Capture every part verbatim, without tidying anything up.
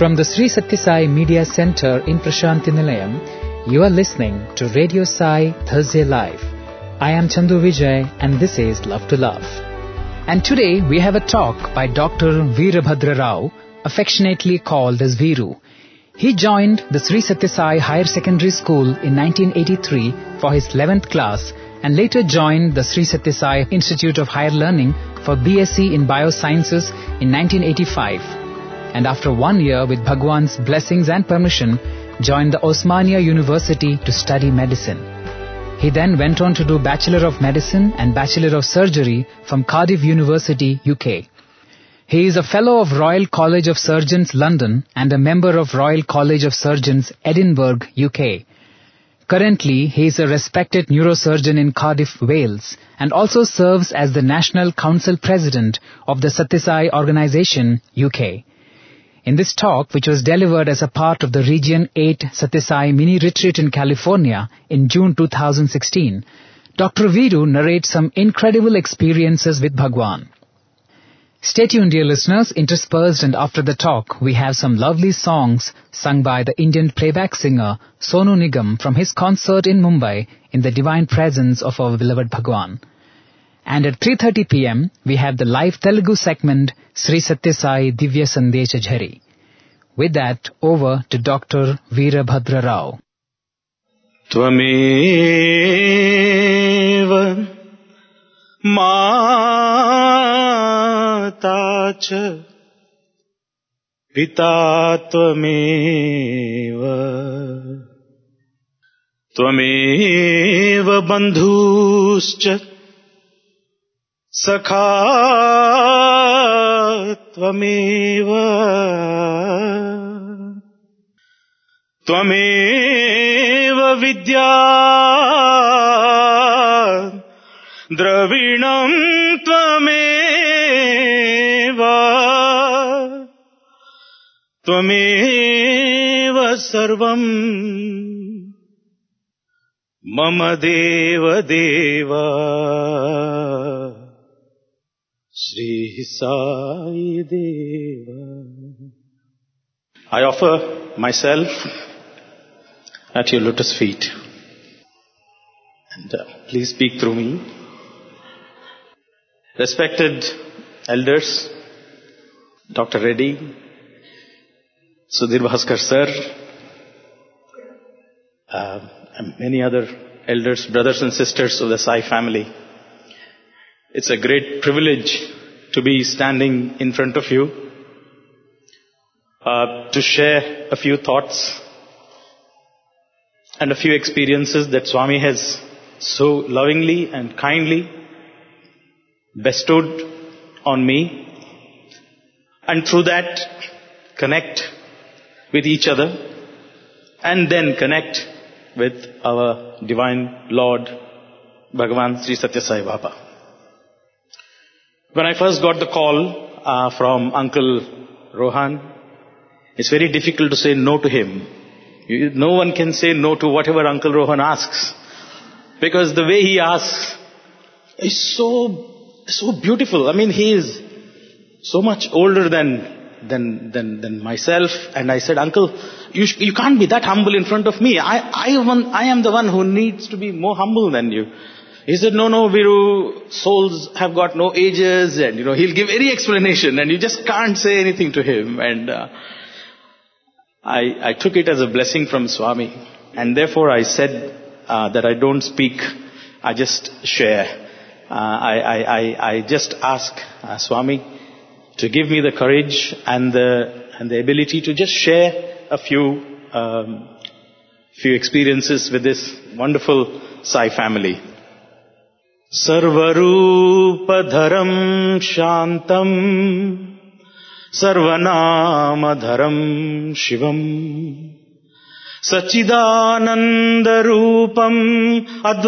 From the Sri Sathya Sai Media Center in Prashanthi Nilayam, you are listening to Radio Sai Thursday Live. I am Chandu Vijay and this is Love to Love. And today we have a talk by Doctor Veerabhadra Rao, affectionately called as Veeru. He joined the Sri Sathya Sai Higher Secondary School in nineteen eighty-three for his eleventh class and later joined the Sri Sathya Sai Institute of Higher Learning for B S c in Biosciences in nineteen eighty-five. And after one year with Bhagwan's blessings and permission, joined the Osmania University to study medicine. He then went on to do Bachelor of Medicine and Bachelor of Surgery from Cardiff University, U K. He is a Fellow of Royal College of Surgeons, London, and a member of Royal College of Surgeons, Edinburgh, U K. Currently, he is a respected neurosurgeon in Cardiff, Wales, and also serves as the National Council President of the Sathya Sai Organisation, U K. In this talk, which was delivered as a part of the Region eight Sathya Sai Mini Retreat in California in June two thousand sixteen, Doctor Veeru narrates some incredible experiences with Bhagwan. Stay tuned, dear listeners. Interspersed and after the talk, we have some lovely songs sung by the Indian playback singer Sonu Nigam from his concert in Mumbai in the divine presence of our beloved Bhagwan. And at three thirty p.m., we have the live Telugu segment Sri Sathya Sai Divya Sandesha Jhari. With that, over to Doctor Veerabhadra Rao. Tvameva Mata cha Pita Tvameva Tvameva Bandhuscha Sakha Tvameva Tvameva Vidya Dravinam Tvameva Tvameva Sarvam Mama Deva Deva Sri Sai Deva. I offer myself at your lotus feet. And uh, please speak through me. Respected elders, Doctor Reddy, Sudhir Bhaskar sir, uh, and many other elders, brothers and sisters of the Sai family. It's a great privilege to be standing in front of you, uh, to share a few thoughts and a few experiences that Swami has so lovingly and kindly bestowed on me, and through that connect with each other and then connect with our Divine Lord Bhagavan Sri Sathya Sai Baba. When I first got the call uh, from Uncle Rohan, it's very difficult to say no to him. You, no one can say no to whatever Uncle Rohan asks, because the way he asks is so so beautiful. I mean, he is so much older than than than, than myself, and I said, Uncle, you sh- you can't be that humble in front of me. I I am I am the one who needs to be more humble than you. He said, no, no, Veeru, souls have got no ages, and, you know, he'll give any explanation, and you just can't say anything to him. And uh, I, I took it as a blessing from Swami, and therefore I said uh, that I don't speak, I just share. Uh, I, I, I, I just ask uh, Swami to give me the courage and the and the ability to just share a few um, few experiences with this wonderful Sai family. Sarvaroopadharam Shantam Sarvanamadharam Shivam Sachidanandarupam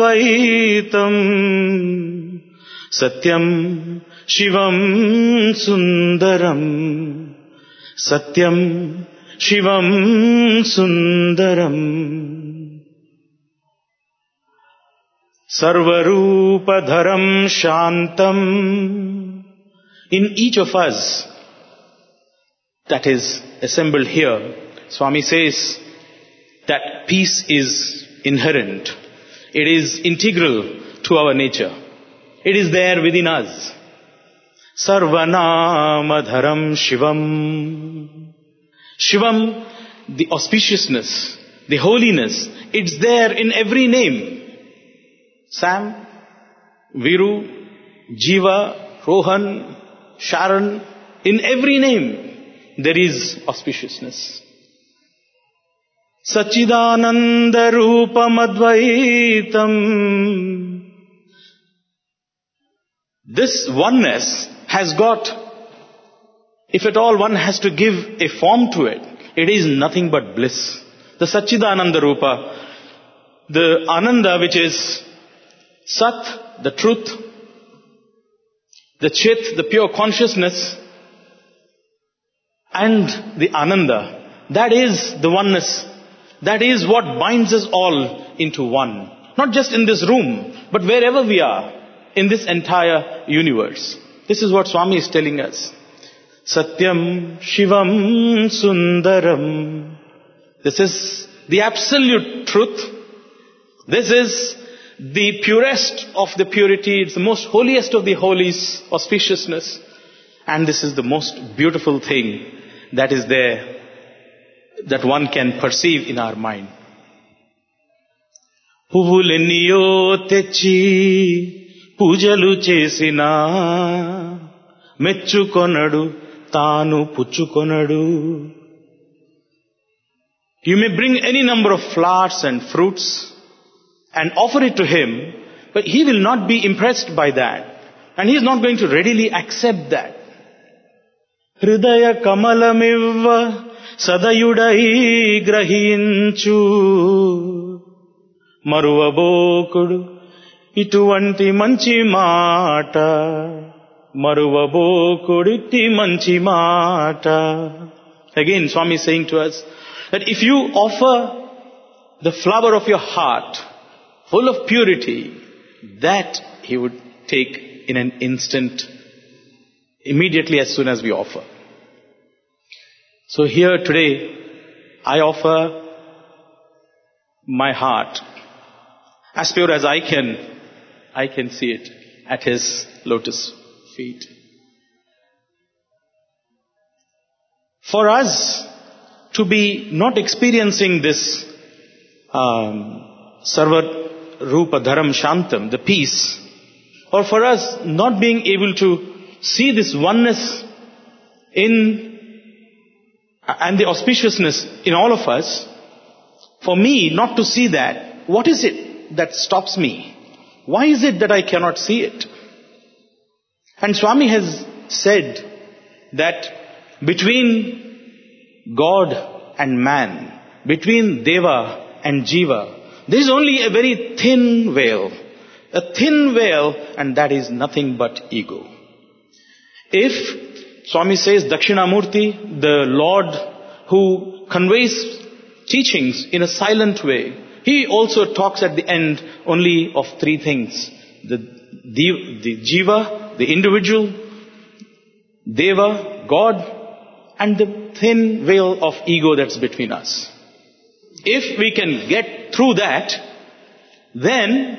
Advaitam Satyam Shivam Sundaram Satyam Shivam Sundaram Sarvarupadharam Shantam. In each of us that is assembled here, Swami says that peace is inherent. It is integral to our nature. It is there within us. Sarvanamadharam Shivam. Shivam, the auspiciousness, the holiness, it's there in every name. Sam, Viru, Jiva, Rohan, Sharon, in every name there is auspiciousness. Sachidananda Rupam Advaitam. This oneness has got, if at all one has to give a form to it, it is nothing but bliss. The Sachidananda Rupa, the Ananda which is Sat, the truth, the Chit, the pure consciousness, and the Ananda, that is the oneness. That is what binds us all into one. Not just in this room, but wherever we are in this entire universe. This is what Swami is telling us. Satyam Shivam Sundaram. This is the absolute truth. This is the purest of the purity. It's the most holiest of the holies, auspiciousness. And this is the most beautiful thing that is there, that one can perceive in our mind. Puvuleniyo techi pujalu chesina mecchukonadu tanu puchukonadu. You may bring any number of flowers and fruits and offer it to him, but he will not be impressed by that. And he is not going to readily accept that. Hridaya kamalamiva sadayudai grahinchu maruvabokudu ituvanti manchi mata maruvabokudu iti manchi mata. Again, Swami is saying to us that if you offer the flower of your heart full of purity, that he would take in an instant, immediately as soon as we offer. So here today, I offer my heart as pure as I can. I can see it at his lotus feet. For us to be not experiencing this um, Sarva Rupa Dharam Shantam, the peace, or for us not being able to see this oneness in and the auspiciousness in all of us, for me not to see that, what is it that stops me? Why is it that I cannot see it? And Swami has said that between God and man, between Deva and Jiva, there is only a very thin veil. A thin veil, and that is nothing but ego. If Swami says Dakshinamurti, the Lord who conveys teachings in a silent way, he also talks at the end only of three things. The, the, the Jiva, the individual, Deva, God, and the thin veil of ego that's between us. If we can get through that, then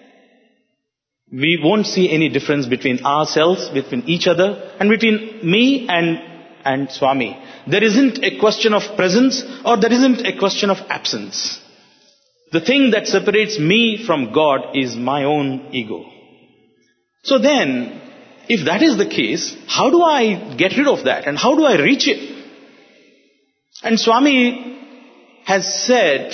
we won't see any difference between ourselves, between each other, and between me and, and Swami. There isn't a question of presence, or there isn't a question of absence. The thing that separates me from God is my own ego. So then, if that is the case, how do I get rid of that? And how do I reach it? And Swami has said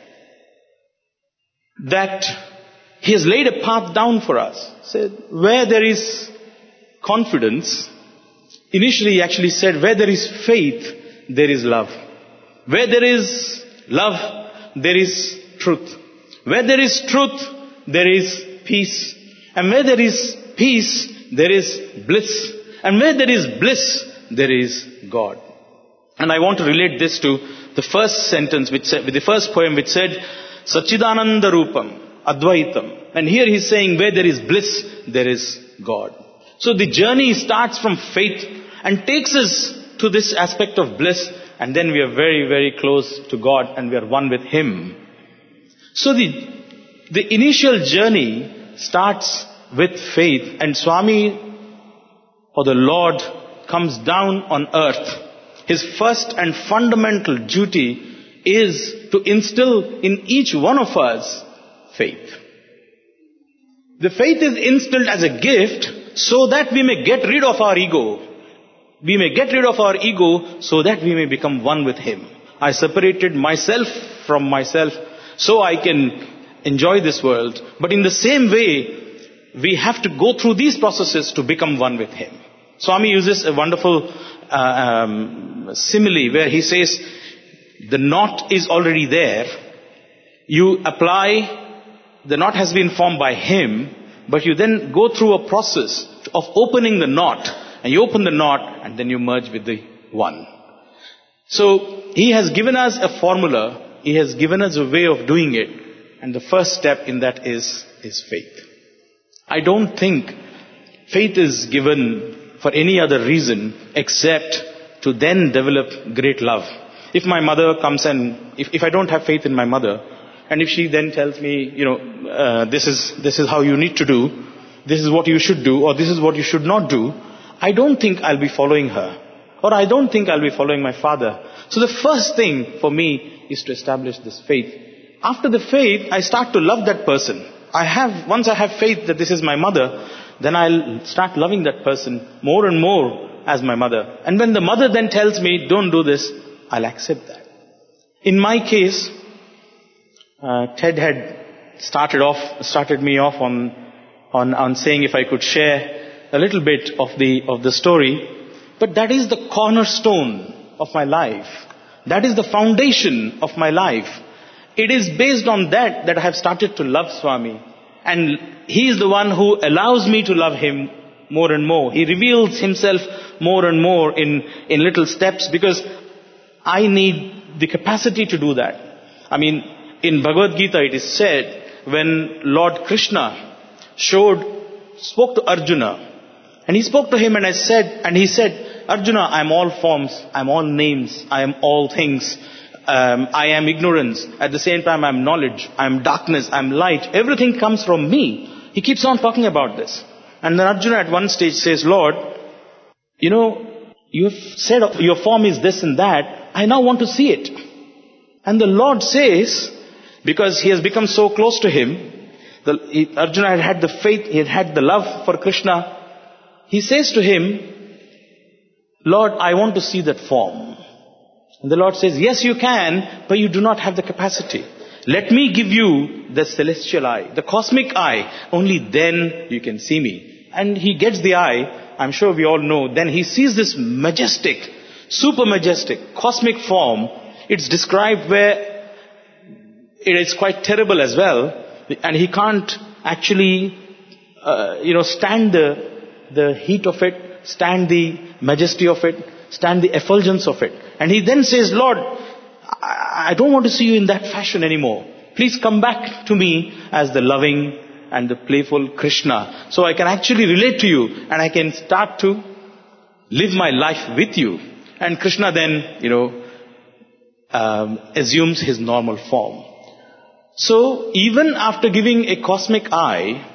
that he has laid a path down for us. Said, where there is confidence, initially he actually said, where there is faith, there is love. Where there is love, there is truth. Where there is truth, there is peace. And where there is peace, there is bliss. And where there is bliss, there is God. And I want to relate this to the first sentence, which said, with the first poem which said, Sachidananda Rupam, Advaitam. And here he's saying, where there is bliss, there is God. So the journey starts from faith and takes us to this aspect of bliss, and then we are very, very close to God and we are one with Him. So the, the initial journey starts with faith, and Swami, or the Lord, comes down on earth. His first and fundamental duty is to instill in each one of us faith. The faith is instilled as a gift so that we may get rid of our ego. We may get rid of our ego so that we may become one with Him. I separated myself from myself so I can enjoy this world. But in the same way, we have to go through these processes to become one with Him. Swami uses a wonderful uh, um, simile where he says, the knot is already there. You apply, the knot has been formed by Him, but you then go through a process of opening the knot, and you open the knot, and then you merge with the one. So, He has given us a formula, He has given us a way of doing it, and the first step in that is, is faith. I don't think faith is given for any other reason except to then develop great love. If my mother comes and, if, if I don't have faith in my mother, and if she then tells me, you know, uh, this is, this is how you need to do, this is what you should do, or this is what you should not do, I don't think I'll be following her. Or I don't think I'll be following my father. So the first thing for me is to establish this faith. After the faith, I start to love that person. I have, once I have faith that this is my mother, then I'll start loving that person more and more as my mother. And when the mother then tells me, don't do this, I'll accept that. In my case, uh, Ted had started off, started me off on, on, on saying if I could share a little bit of the, of the story. But that is the cornerstone of my life. That is the foundation of my life. It is based on that that I have started to love Swami. And He is the one who allows me to love Him more and more. He reveals Himself more and more in, in little steps, because I need the capacity to do that. I mean, in Bhagavad Gita it is said, when Lord Krishna showed, spoke to Arjuna, and He spoke to him and I said, and He said, Arjuna, I am all forms, I am all names, I am all things. Um, I am ignorance. At the same time, I am knowledge. I am darkness. I am light. Everything comes from me. He keeps on talking about this. And then Arjuna at one stage says, Lord, you know, you have said your form is this and that. I now want to see it. And the Lord says, because he has become so close to Him, the, he, Arjuna had had the faith, he had had the love for Krishna. He says to him, Lord, I want to see that form. And the Lord says, yes, you can, but you do not have the capacity. Let me give you the celestial eye, the cosmic eye. Only then you can see me. And he gets the eye. I'm sure we all know. Then he sees this majestic, super majestic, cosmic form. It's described where it is quite terrible as well. And he can't actually, uh, you know, stand the, the heat of it, stand the majesty of it, stand the effulgence of it. And he then says, Lord, I don't want to see you in that fashion anymore. Please come back to me as the loving and the playful Krishna. So I can actually relate to you and I can start to live my life with you. And Krishna then, you know, um, assumes his normal form. So even after giving a cosmic eye,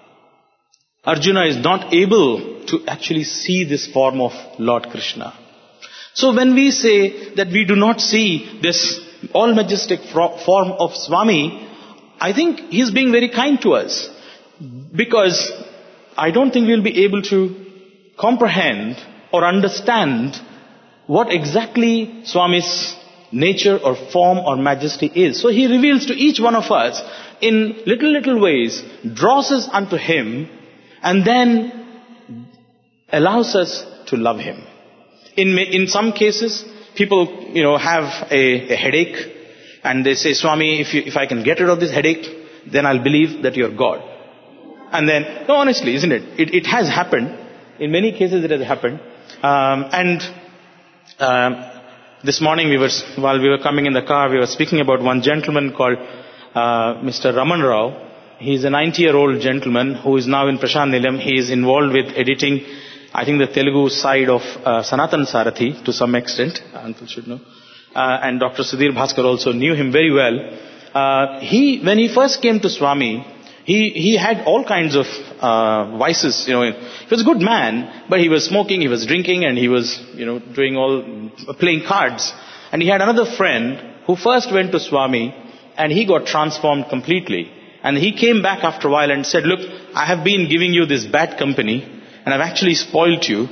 Arjuna is not able to actually see this form of Lord Krishna. So when we say that we do not see this all-majestic form of Swami, I think he's being very kind to us. Because I don't think we'll be able to comprehend or understand what exactly Swami's nature or form or majesty is. So he reveals to each one of us in little, little ways, draws us unto Him, and then allows us to love Him. In in some cases, people, you know, have a, a headache, and they say, Swami, if you, if I can get rid of this headache, then I'll believe that you're God. And then, no, honestly, isn't it? It, it has happened. In many cases, it has happened. Um, and um, this morning, we were while we were coming in the car, we were speaking about one gentleman called uh, Mister Raman Rao. He's a ninety-year-old gentleman who is now in Prashant Nilayam. He is involved with editing I think the Telugu side of uh, Sanatan Sarathi to some extent, Uncle should know. Uh, and Doctor Sudhir Bhaskar also knew him very well. Uh, he, when he first came to Swami, he, he had all kinds of uh, vices. You know, he was a good man, but he was smoking, he was drinking, and he was, you know, doing all, playing cards. And he had another friend who first went to Swami, and he got transformed completely. And he came back after a while and said, look, I have been giving you this bad company, and I've actually spoiled you.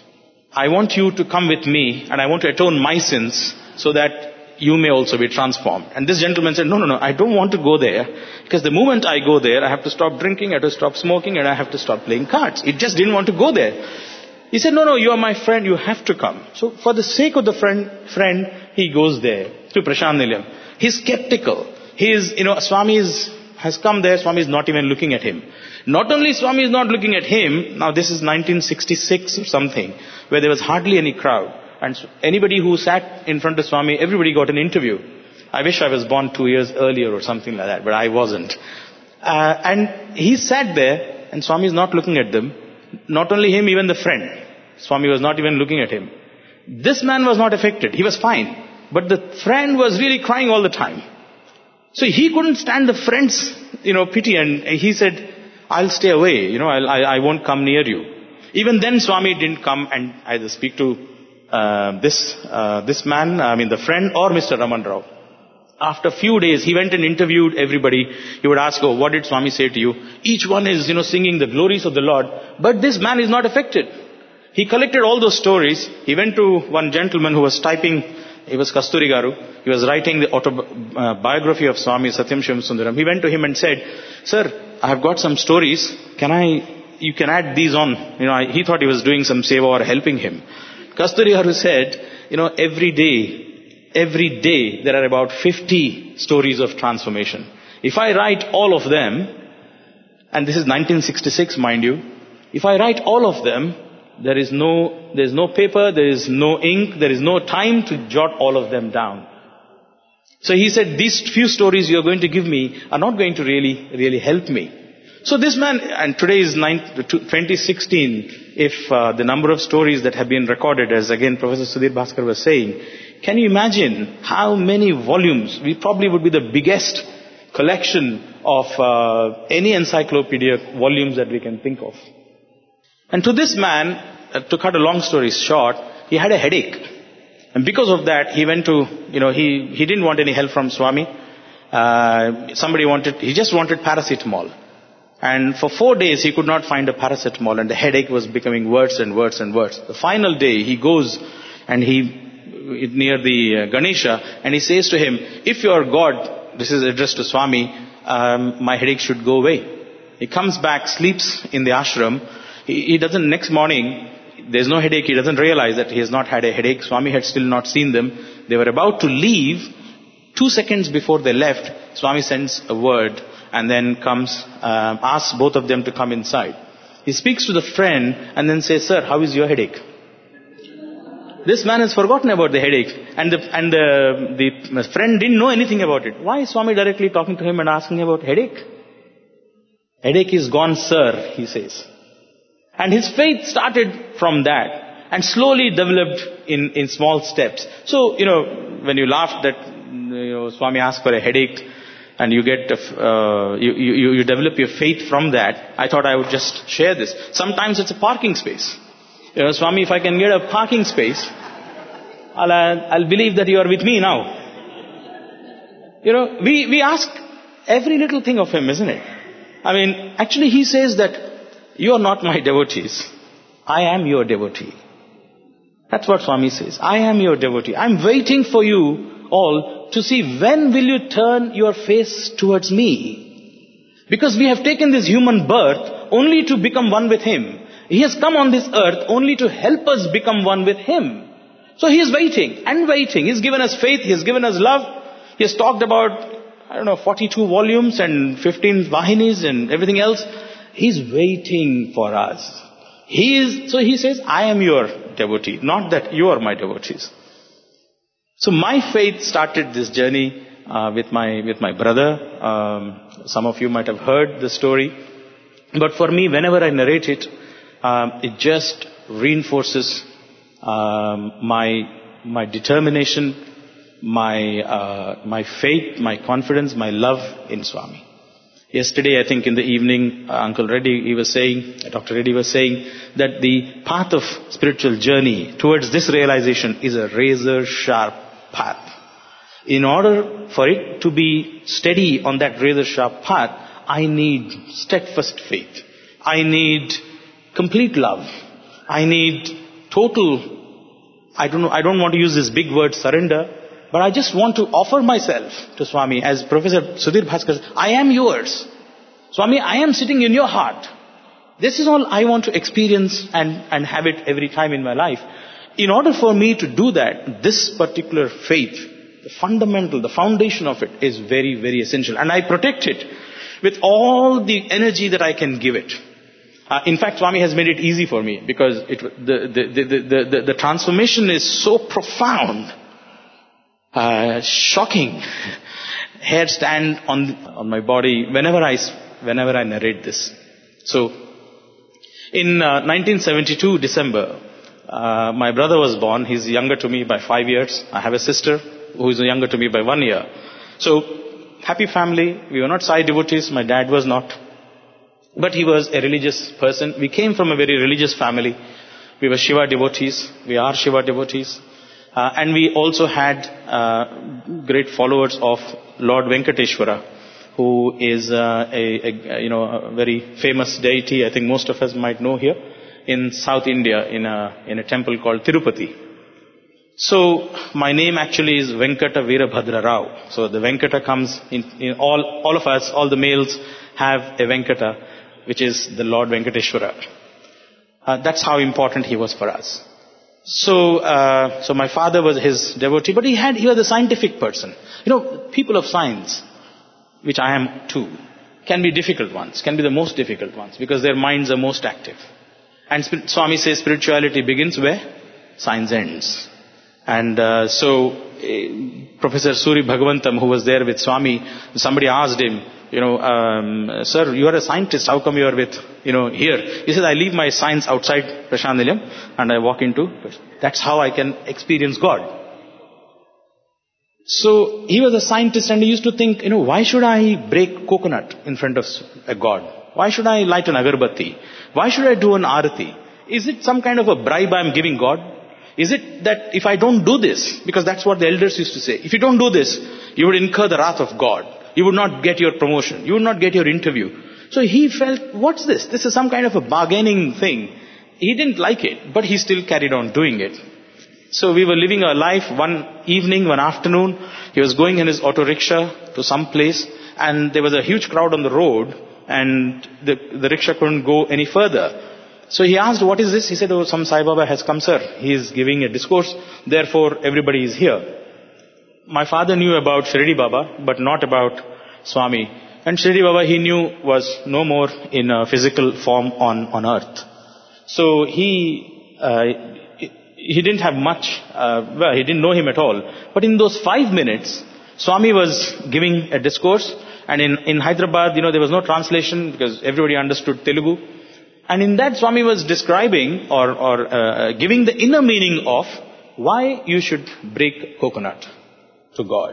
I want you to come with me, and I want to atone my sins, so that you may also be transformed. And this gentleman said, no, no, no, I don't want to go there, because the moment I go there, I have to stop drinking, I have to stop smoking, and I have to stop playing cards. He just didn't want to go there. He said, no, no, you are my friend, you have to come. So for the sake of the friend, friend he goes there to Prashant Nilayam. He's skeptical. He is, you know, Swami is, has come there, Swami is not even looking at him. Not only Swami is not looking at him, now this is nineteen sixty-six or something, where there was hardly any crowd. And anybody who sat in front of Swami, everybody got an interview. I wish I was born two years earlier or something like that, but I wasn't. Uh, and he sat there, and Swami is not looking at them. Not only him, even the friend. Swami was not even looking at him. This man was not affected. He was fine. But the friend was really crying all the time. So he couldn't stand the friend's, you know, pity, and he said, I'll stay away, you know, I'll, I, I won't come near you. Even then Swami didn't come and either speak to uh, this uh, this man, I mean the friend, or Mister Raman Rao. After a few days, he went and interviewed everybody. He would ask, oh, what did Swami say to you? Each one is, you know, singing the glories of the Lord. But this man is not affected. He collected all those stories. He went to one gentleman who was typing, he was Kasturi Garu. He was writing the autobiography of Swami Satyam Shivam Sundaram. He went to him and said, sir, I have got some stories. Can I, you can add these on. You know, I, he thought he was doing some seva or helping him. Kasturi Garu said, you know, every day, every day there are about fifty stories of transformation. If I write all of them, and this is nineteen sixty-six, mind you, if I write all of them, there is no, there is no paper, there is no ink, there is no time to jot all of them down. So he said, these few stories you are going to give me are not going to really, really help me. So this man, and today is twenty sixteen, if uh, the number of stories that have been recorded, as again Professor Sudhir Bhaskar was saying, can you imagine how many volumes? We probably would be the biggest collection of uh, any encyclopedia volumes that we can think of. And to this man, uh, to cut a long story short, he had a headache. And because of that, he went to, you know, he, he didn't want any help from Swami. Uh, somebody wanted, he just wanted paracetamol. And for four days, he could not find a paracetamol, and the headache was becoming worse and worse and worse. The final day, he goes and he, near the uh, Ganesha, and he says to him, if you are God, this is addressed to Swami, um, my headache should go away. He comes back, sleeps in the ashram. He, he doesn't, next morning, there's no headache. He doesn't realize that he has not had a headache. Swami had still not seen them. They were about to leave. Two seconds before they left, Swami sends a word and then comes, uh, asks both of them to come inside. He speaks to the friend and then says, sir, how is your headache? This man has forgotten about the headache, and the, and the, the friend didn't know anything about it. Why is Swami directly talking to him and asking about headache? Headache is gone, sir, he says. And his faith started from that and slowly developed in, in small steps. So, you know, when you laughed that, you know, Swami asked for a headache and you get, uh, you, you, you develop your faith from that, I thought I would just share this. Sometimes it's a parking space. You know, Swami, if I can get a parking space, I'll, uh, I'll believe that you are with me now. You know, we, we ask every little thing of him, isn't it? I mean, actually he says that, you are not my devotees. I am your devotee. That's what Swami says. I am your devotee. I'm waiting for you all to see when will you turn your face towards me. Because we have taken this human birth only to become one with Him. He has come on this earth only to help us become one with Him. So He is waiting and waiting. He has given us faith. He has given us love. He has talked about, I don't know, forty-two volumes and fifteen vahinis and everything else. He's waiting for us. He is, so he says, I am your devotee, not that you are my devotees. So my faith started this journey uh, with my with my brother. Um, some of you might have heard the story. But for me, whenever I narrate it, um, it just reinforces um, my my determination, my uh, my faith, my confidence, my love in Swami. Yesterday, I think in the evening, uh, Uncle Reddy, he was saying, Doctor Reddy was saying that the path of spiritual journey towards this realization is a razor-sharp path. In order for it to be steady on that razor-sharp path, I need steadfast faith. I need complete love. I need total, I don't know, I don't want to use this big word surrender, but I just want to offer myself to Swami as Professor Sudhir Bhaskar says, I am yours. Swami, I am sitting in your heart. This is all I want to experience and, and have it every time in my life. In order for me to do that, this particular faith, the fundamental, the foundation of it is very, very essential. And I protect it with all the energy that I can give it. Uh, in fact, Swami has made it easy for me because it, the, the, the, the, the, the transformation is so profound. Uh, shocking. Hair stand on on my body whenever I whenever I narrate this. So, in uh, nineteen seventy-two December, uh, my brother was born. He's younger to me by five years. I have a sister who is younger to me by one year. So, happy family. We were not Sai devotees. My dad was not, but he was a religious person. We came from a very religious family. We were Shiva devotees. We are Shiva devotees. Uh, and we also had uh, great followers of Lord Venkateshwara, who is uh, a, a you know a very famous deity. I think most of us might know here in South India, in a in a temple called Tirupati. So my name actually is Venkata Veerabhadra Rao. So the Venkata comes in, in all all of us, all the males have a Venkata, which is the Lord Venkateshwara. Uh, that's how important he was for us. So, uh, so my father was his devotee, but he had, he was a scientific person. You know, people of science, which I am too, can be difficult ones, can be the most difficult ones, because their minds are most active. And Swami says spirituality begins where science ends. And, uh, so, uh, Professor Suri Bhagavantam, who was there with Swami, somebody asked him, you know, um, sir, you are a scientist, how come you are with, you know, here? He said, I leave my science outside Prashant Nilayam and I walk into, that's how I can experience God. So, he was a scientist and he used to think, you know, why should I break coconut in front of a God? Why should I light an agarbatti? Why should I do an arati? Is it some kind of a bribe I am giving God? Is it that if I don't do this, because that's what the elders used to say, if you don't do this, you would incur the wrath of God. You would not get your promotion. You would not get your interview. So he felt, what's this? This is some kind of a bargaining thing. He didn't like it, but he still carried on doing it. So we were living our life. One evening, one afternoon, he was going in his auto rickshaw to some place, and there was a huge crowd on the road, and the, the rickshaw couldn't go any further. So he asked, what is this? He said, oh, some Sai Baba has come, sir. He is giving a discourse, therefore everybody is here. My father knew about Shirdi Baba, but not about Swami. And Shirdi Baba, he knew, was no more in a physical form on, on earth. So he, uh, he didn't have much, uh, well, he didn't know him at all. But in those five minutes, Swami was giving a discourse. And in, in Hyderabad, you know, there was no translation because everybody understood Telugu. And in that, Swami was describing or, or uh, giving the inner meaning of why you should break coconut to God.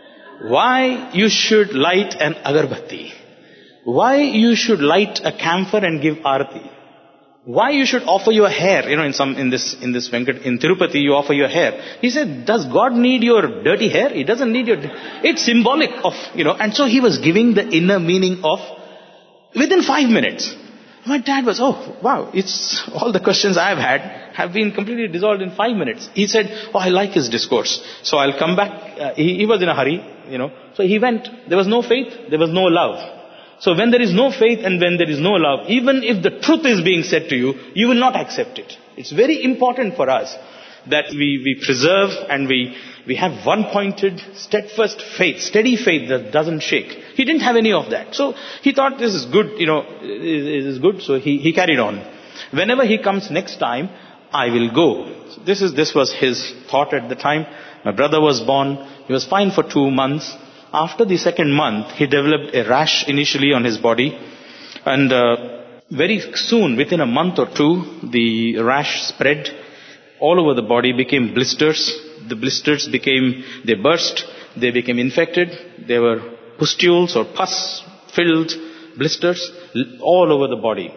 Why you should light an agarbatti. Why you should light a camphor and give arati. Why you should offer your hair. You know, in some, in this, in this Venkat, in Tirupati, you offer your hair. He said, does God need your dirty hair? He doesn't need your, it's symbolic of, you know, and so he was giving the inner meaning of, within five minutes. My dad was, oh, wow, it's, all the questions I've had have been completely dissolved in five minutes. He said, oh, I like his discourse. So I'll come back. Uh, he, he was in a hurry, you know. So he went. There was no faith. There was no love. So when there is no faith and when there is no love, even if the truth is being said to you, you will not accept it. It's very important for us that we, we preserve and we, we have one-pointed, steadfast faith, steady faith that doesn't shake. He didn't have any of that. So he thought this is good, you know, this is good. So he, he carried on. Whenever he comes next time, I will go. So this is, this was his thought at the time. My brother was born. He was fine for two months. After the second month, he developed a rash initially on his body. And uh, very soon, within a month or two, the rash spread all over the body, became blisters. The blisters became, they burst, they became infected. They were pustules or pus-filled blisters all over the body.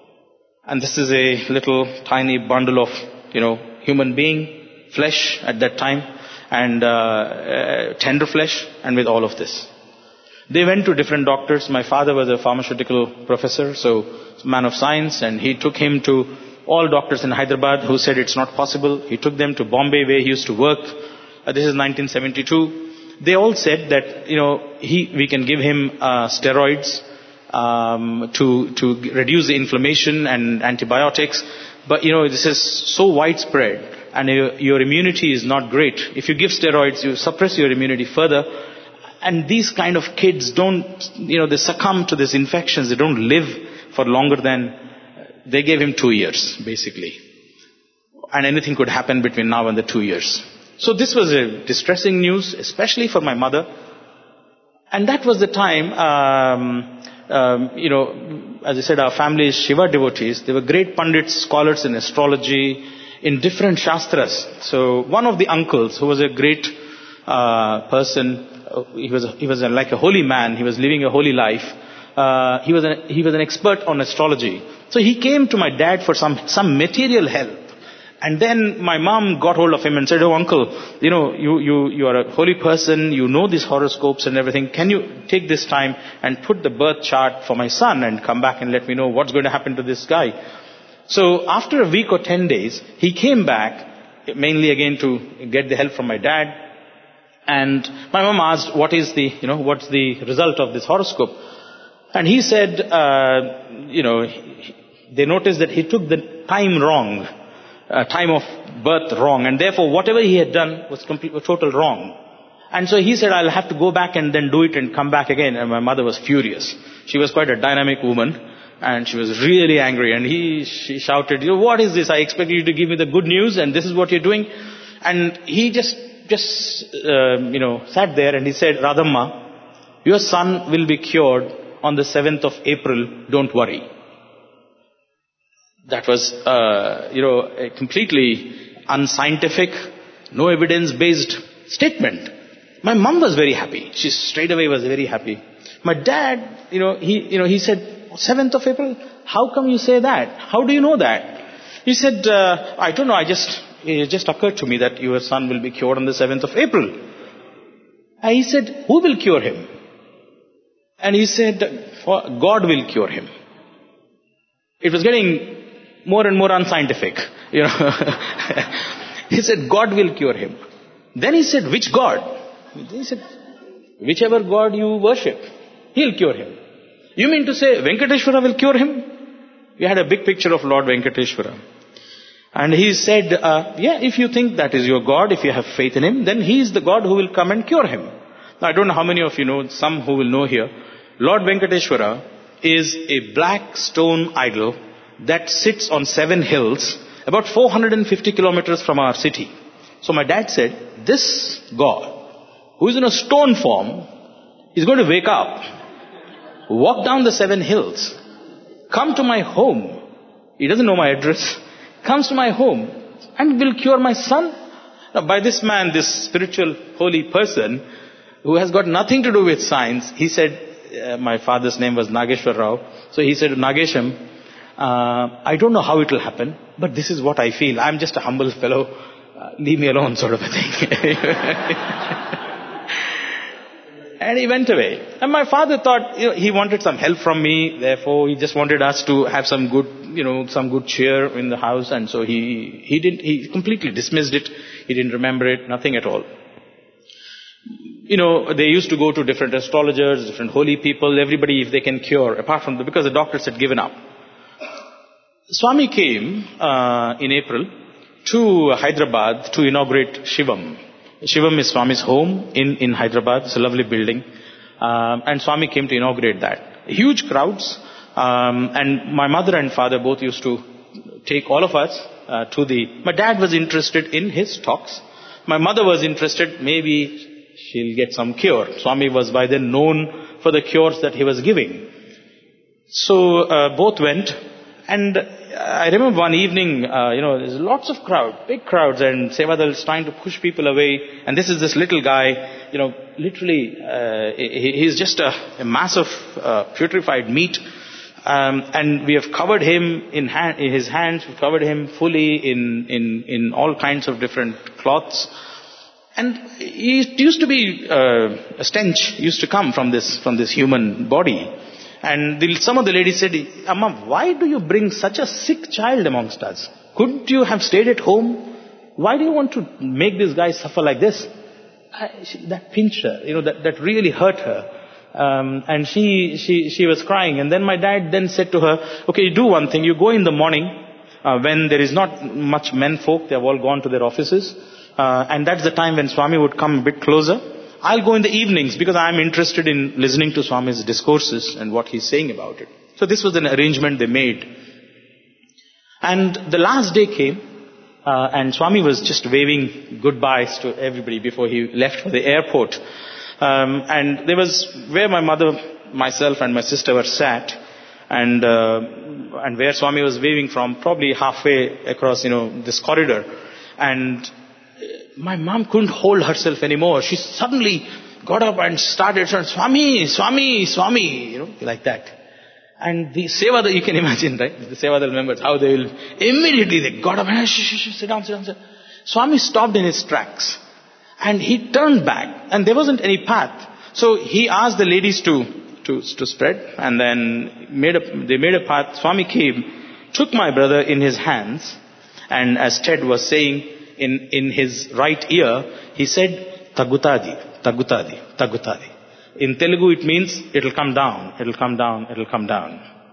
And this is a little tiny bundle of, you know, human being, flesh at that time, and uh, uh, tender flesh, and with all of this. They went to different doctors. My father was a pharmaceutical professor, so man of science, and he took him to all doctors in Hyderabad who said it's not possible. He took them to Bombay where he used to work. Uh, this is nineteen seventy-two. They all said that, you know, he, we can give him uh, steroids um, to to reduce the inflammation and antibiotics. But, you know, this is so widespread and your, your immunity is not great. If you give steroids, you suppress your immunity further. And these kind of kids don't, you know, they succumb to these infections. They don't live for longer than, they gave him two years, basically. And anything could happen between now and the two years. So this was a distressing news, especially for my mother. And that was the time, um, um, you know, as I said, our family is Shiva devotees. They were great pundits, scholars in astrology, in different shastras. So one of the uncles, who was a great uh, person, he was a, he was a, like a holy man. He was living a holy life. Uh, he was an, he was an expert on astrology. So he came to my dad for some some material help. And then my mom got hold of him and said, "Oh, uncle, you know, you, you, you are a holy person, you know these horoscopes and everything. Can you take this time and put the birth chart for my son and come back and let me know what's going to happen to this guy?" So after a week or ten days, he came back, mainly again to get the help from my dad. And my mom asked, what is the, you know, what's the result of this horoscope? And he said, uh, you know, they noticed that he took the time wrong. Uh, time of birth wrong, and therefore whatever he had done was complete, was total wrong. And so he said, I'll have to go back and then do it and come back again. And my mother was furious. She was quite a dynamic woman, and she was really angry. And he, she shouted, you know, what is this? I expected you to give me the good news, and this is what you're doing. And he just, just, uh, you know, sat there and he said, Radhamma, your son will be cured on the seventh of April. Don't worry. That was, uh, you know, a completely unscientific, no evidence-based statement. My mom was very happy. She straight away was very happy. My dad, you know, he, you know, he said, seventh of April? How come you say that? How do you know that? He said, uh, I don't know, I just, it just occurred to me that your son will be cured on the seventh of April. And he said, who will cure him? And he said, God will cure him. It was getting more and more unscientific, you know. He said, God will cure him. Then he said, which God? He said, whichever God you worship, He'll cure him. You mean to say Venkateshwara will cure him? We had a big picture of Lord Venkateshwara. And he said, uh, yeah, if you think that is your God, if you have faith in Him, then He is the God who will come and cure him. Now, I don't know how many of you know, some who will know here. Lord Venkateshwara is a black stone idol that sits on seven hills, about four hundred fifty kilometers from our city. So my dad said, this God, who is in a stone form, is going to wake up, walk down the seven hills, come to my home. He doesn't know my address. Comes to my home and will cure my son. Now, by this man, this spiritual holy person, who has got nothing to do with science, he said, uh, my father's name was Nageshwar Rao. So he said, Nagesham, Uh, I don't know how it will happen, but this is what I feel. I'm just a humble fellow. Uh, leave me alone, sort of a thing. And he went away. And my father thought, you know, he wanted some help from me. Therefore, he just wanted us to have some good, you know, some good cheer in the house. And so he, he didn't, he completely dismissed it. He didn't remember it, nothing at all. You know, they used to go to different astrologers, different holy people, everybody if they can cure, apart from the, because the doctors had given up. Swami came uh, in April to Hyderabad to inaugurate Shivam. Shivam is Swami's home in, in Hyderabad. It's a lovely building. Um, and Swami came to inaugurate that. Huge crowds. Um, and my mother and father both used to take all of us uh, to the... My dad was interested in his talks. My mother was interested, maybe she'll get some cure. Swami was by then known for the cures that he was giving. So uh, both went, and I remember one evening, uh, you know, there's lots of crowd, big crowds, and Sevadal is trying to push people away, and this is this little guy, you know, literally, uh, he, he's just a, a mass of uh, putrefied meat, um, and we have covered him in, hand, in his hands, we've covered him fully in, in, in all kinds of different cloths, and it used to be, uh, a stench used to come from this, from this human body. And the, some of the ladies said, Amma, why do you bring such a sick child amongst us? Couldn't you have stayed at home? Why do you want to make this guy suffer like this? I, she, that pinched her, you know, that, that really hurt her. Um, and she, she, she was crying. And then my dad then said to her, okay, you do one thing. You go in the morning, uh, when there is not much men folk, they have all gone to their offices. Uh, and that's the time when Swami would come a bit closer. I'll go in the evenings because I'm interested in listening to Swami's discourses and what he's saying about it. So this was an arrangement they made. And the last day came, uh, and Swami was just waving goodbyes to everybody before he left for the airport. Um, and there was where my mother, myself and my sister were sat, and uh, and where Swami was waving from, probably halfway across, you know, this corridor. And my mom couldn't hold herself anymore. She suddenly got up and started saying, Swami, Swami, Swami, you know, like that. And the Sevadal, you can imagine, right? The Sevadal members, how they will, immediately they got up and, shh, shh, shh, sit down, sit down, sit down. Swami stopped in his tracks. And he turned back. And there wasn't any path. So he asked the ladies to, to, to spread. And then made a, they made a path. Swami came, took my brother in his hands. And as Ted was saying, In, in his right ear, he said, Tagutadi, Tagutadi, Tagutadi. In Telugu it means, it'll come down, it'll come down, it'll come down.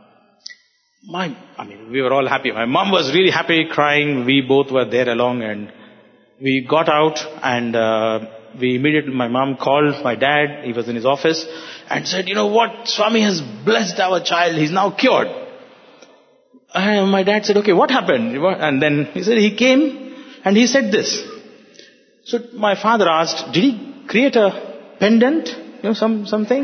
My, I mean, we were all happy. My mom was really happy, crying. We both were there along, and we got out, and uh, we immediately, my mom called my dad, he was in his office, and said, you know what, Swami has blessed our child, he's now cured. And my dad said, okay, what happened? And then he said, he came, and he said this. So my father asked, did he create a pendant? You know, some, something?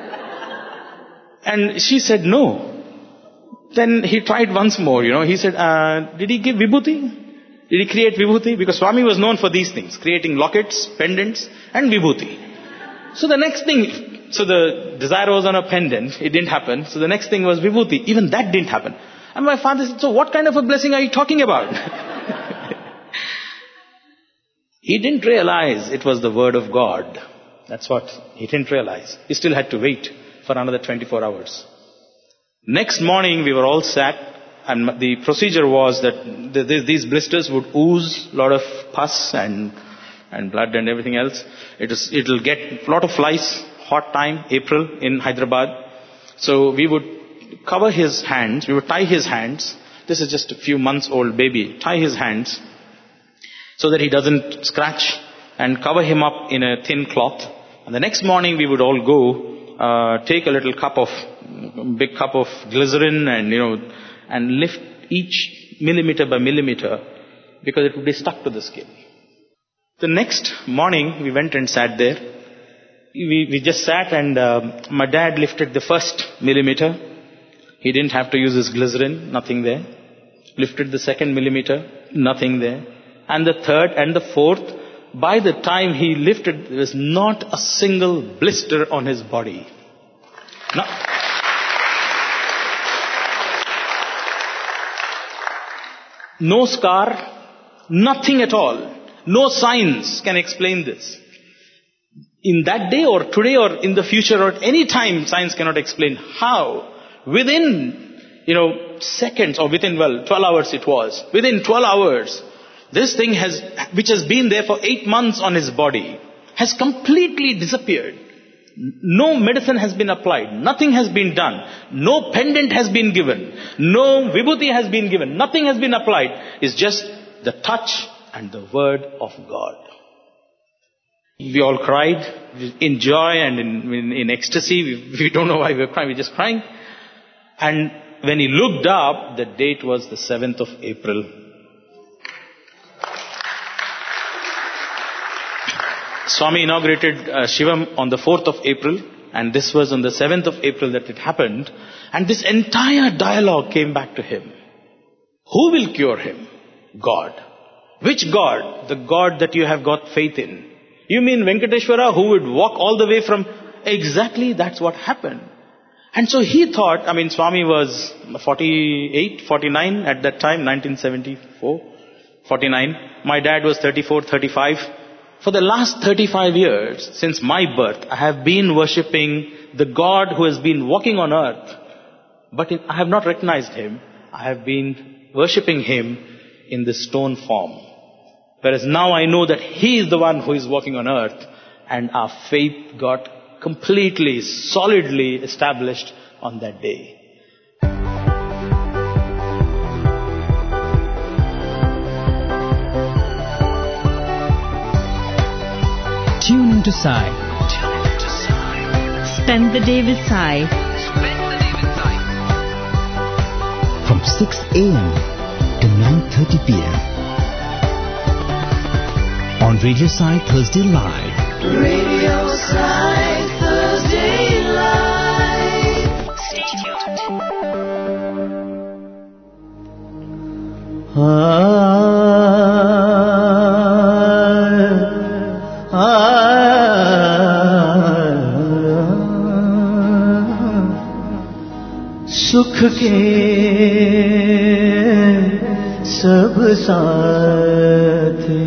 And she said, no. Then he tried once more, you know. He said, uh, did he give vibhuti? Did he create vibhuti? Because Swami was known for these things, creating lockets, pendants, and vibhuti. So the next thing, so the desire was on a pendant. It didn't happen. So the next thing was vibhuti. Even that didn't happen. And my father said, so what kind of a blessing are you talking about? He didn't realize it was the word of God. That's what he didn't realize. He still had to wait for another twenty-four hours. Next morning we were all sat, and the procedure was that the, these blisters would ooze a lot of pus and, and blood and everything else. It is, it'll get a lot of flies, hot time, April in Hyderabad. So we would cover his hands, we would tie his hands. This is just a few months old baby. Tie his hands so that he doesn't scratch, and cover him up in a thin cloth. And the next morning we would all go, uh, take a little cup of, big cup of glycerin and, you know, and lift each millimeter by millimeter, because it would be stuck to the skin. The next morning we went and sat there. We, we just sat, and uh, my dad lifted the first millimeter. He didn't have to use his glycerin, nothing there. Lifted the second millimeter, nothing there. And the third and the fourth. By the time he lifted, there was not a single blister on his body. No. No scar, nothing at all. No science can explain this. In that day or today or in the future or at any time, science cannot explain how. Within, you know, seconds or within, well, twelve hours it was. Within twelve hours, this thing has, which has been there for eight months on his body, has completely disappeared. No medicine has been applied. Nothing has been done. No pendant has been given. No vibhuti has been given. Nothing has been applied. It's just the touch and the word of God. We all cried in joy and in, in, in ecstasy. We, we don't know why we were crying. We were just crying. And when he looked up, the date was the seventh of April. Swami inaugurated uh, Shivam on the fourth of April, and this was on the seventh of April that it happened. And this entire dialogue came back to him. Who will cure him? God. Which God? The God that you have got faith in. You mean Venkateshwara, who would walk all the way from... Exactly, that's what happened. And so he thought, I mean, Swami was forty-eight, forty-nine at that time, nineteen seventy-four, forty-nine. My dad was thirty-four, thirty-five. For the last thirty-five years, since my birth, I have been worshipping the God who has been walking on earth. But in, I have not recognized him. I have been worshipping him in the stone form. Whereas now I know that he is the one who is walking on earth, and our faith got completely, solidly established on that day. Tune into Sai. Spend the day with Sai. From six a.m. to nine thirty p.m. on Radio Sai Thursday Live. Radio Sai Thursday Live. Stay tuned. सुख के सब साथी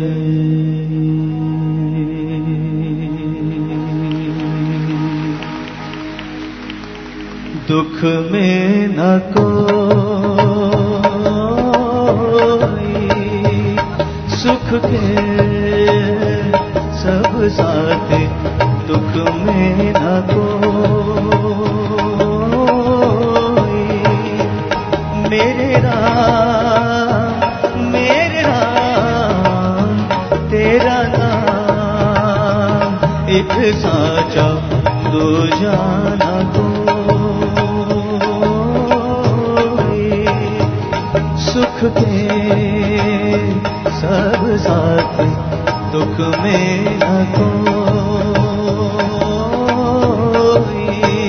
दुख में न कोई सुख के सब साथी दुख में न कोई मेरे राम मेरे राम तेरा नाम एक साचा दो जाना सुख के सब साथ दुख में न कोई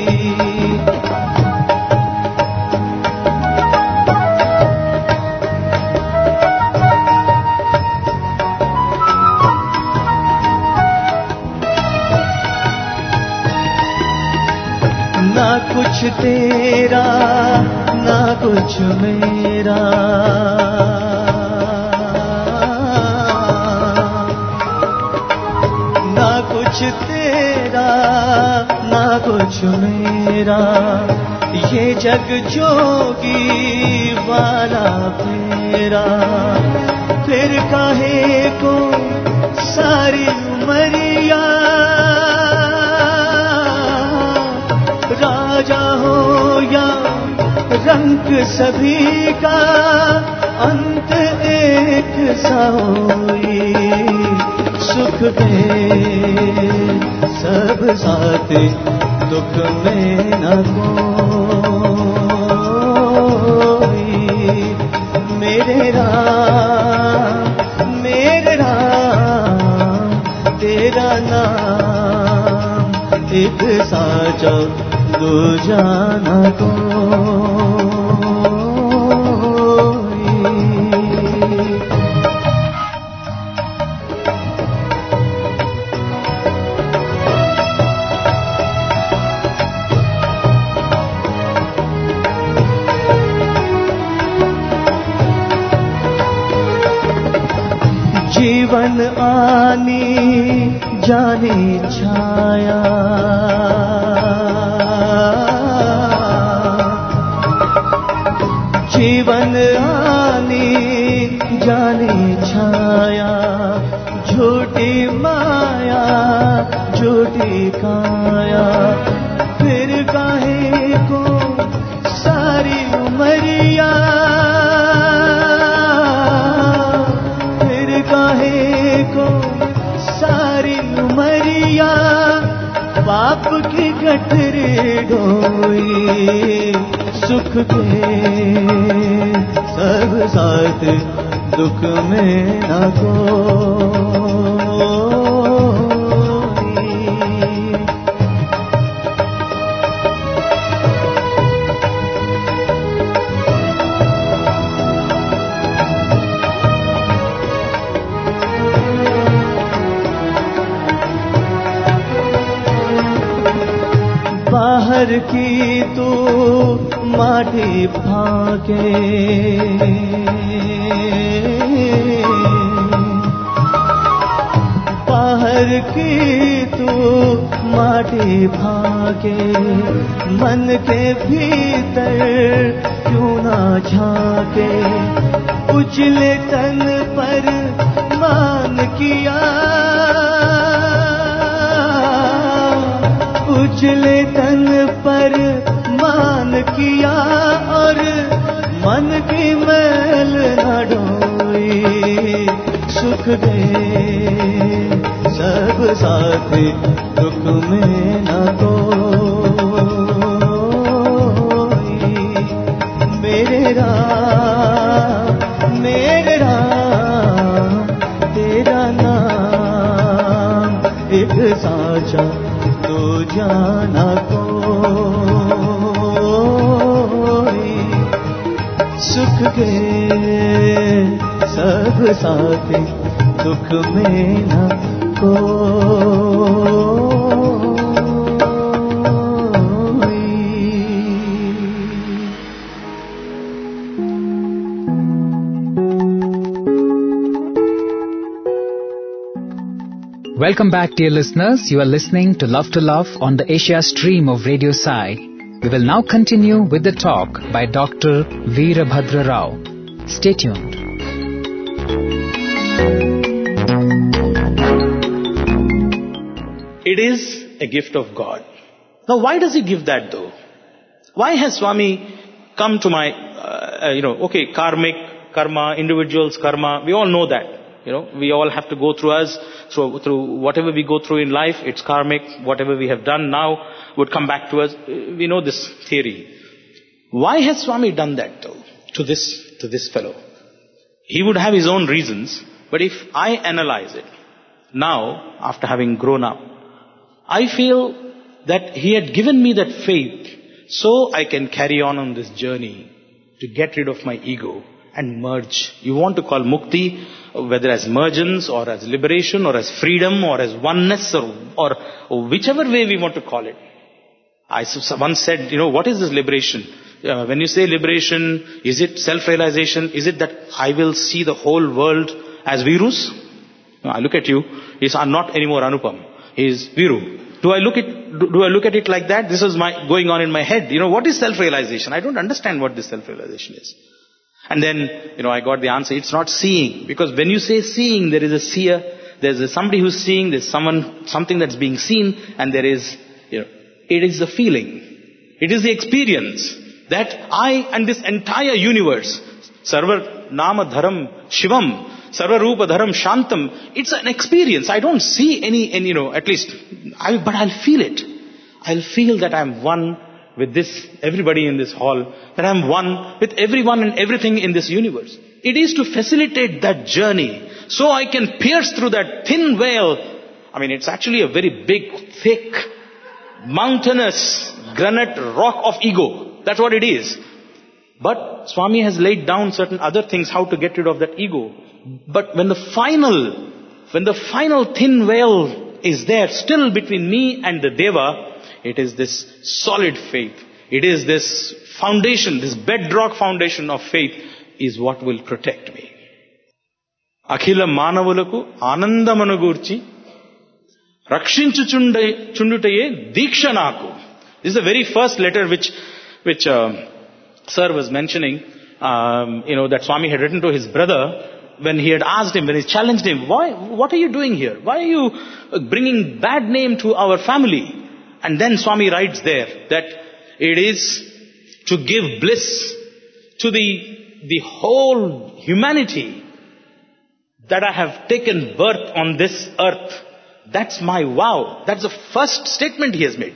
ना कुछ तेरा ना कुछ मेरा ना कुछ तेरा ना कुछ मेरा ये जग जोगी वाला फेरा फिर काहे को सारी उमरिया राजा हो या रंग सभी का अंत एक सा होई सुख के सब साथ दुख में न कोई मेरे राम मेरे राम तेरा नाम एक साचा दो जाना जीवन आनी जाने छाया जीवन आनी जाने छाया झूठी माया झूठी काया फिर काहे को सारी उमरिया फिर काहे को सारी उमरिया पाप की गठरी ढोई सुख के सब साथ दुख में न कोई की तू माटी भागे बाहर की तू माटी भागे मन के भीतर क्यों ना झाके उजले तन पर मान किया उजले तन पर मान किया और मन की मैल न ढोई सुख गए सब साथी दुख में न कोई मेरे राम मेरे राम तेरा नाम एक साचा तो जाना कोई सुख के सब साथी दुख में न कोई Welcome back, dear listeners. You are listening to Love to Love on the Asia stream of Radio Sai. We will now continue with the talk by Doctor Veerabhadra Rao. Stay tuned. It is a gift of God. Now, why does He give that though? Why has Swami come to my, uh, you know, okay, karmic, karma, individuals, karma, we all know that. You know, we all have to go through us, through, through whatever we go through in life, it's karmic. Whatever we have done now would come back to us. We know this theory. Why has Swami done that though, to this, to this fellow? He would have his own reasons, but if I analyze it, now, after having grown up, I feel that He had given me that faith so I can carry on on this journey to get rid of my ego and merge. You want to call mukti, whether as mergence or as liberation or as freedom or as oneness or, or, or whichever way we want to call it. I once said, you know, what is this liberation? Uh, when you say liberation, is it self-realization? Is it that I will see the whole world as Virus? No, I look at you, he's not anymore Anupam. He is Viru. Do I look at do, do I look at it like that? This is my going on in my head. You know, what is self-realization? I don't understand what this self-realization is. And then, you know, I got the answer. It's not seeing. Because when you say seeing, there is a seer, there's a somebody who's seeing, there's someone, something that's being seen, and there is, you know, it is the feeling. It is the experience that I and this entire universe, Sarva Nama Dharam Shivam, Sarva Rupa Dharam Shantam, it's an experience. I don't see any, any you know, at least, I, but I'll feel it. I'll feel that I'm one with this, everybody in this hall, that I'm one with everyone and everything in this universe. It is to facilitate that journey, so I can pierce through that thin veil. I mean, it's actually a very big, thick, mountainous granite rock of ego. That's what it is. But Swami has laid down certain other things, how to get rid of that ego. But when the final, when the final thin veil is there, still between me and the Deva, it is this solid faith. It is this foundation, this bedrock foundation of faith is what will protect me. Akhila manavulaku anandamanagurchi rakshinchu chundutaye diksha naku. This is the very first letter which, which uh, Sir was mentioning, um, you know, that Swami had written to his brother when he had asked him, when he challenged him, why, what are you doing here? Why are you bringing bad name to our family? And then Swami writes there that it is to give bliss to the, the whole humanity that I have taken birth on this earth. That's my vow. That's the first statement he has made.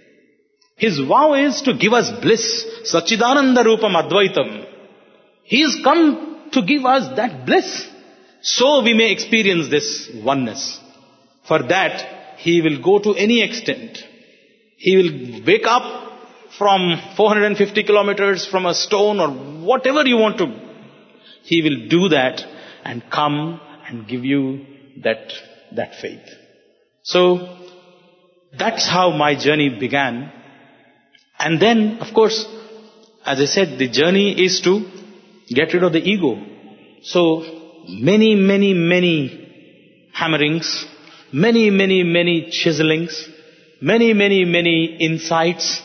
His vow is to give us bliss. Sachidananda Rupam Advaitam. He has come to give us that bliss, so we may experience this oneness. For that, he will go to any extent. He will wake up from four hundred fifty kilometers from a stone or whatever you want to. He will do that and come and give you that, that faith. So, that's how my journey began. And then, of course, as I said, the journey is to get rid of the ego. So, many, many, many hammerings, many, many, many chiselings, many, many, many insights,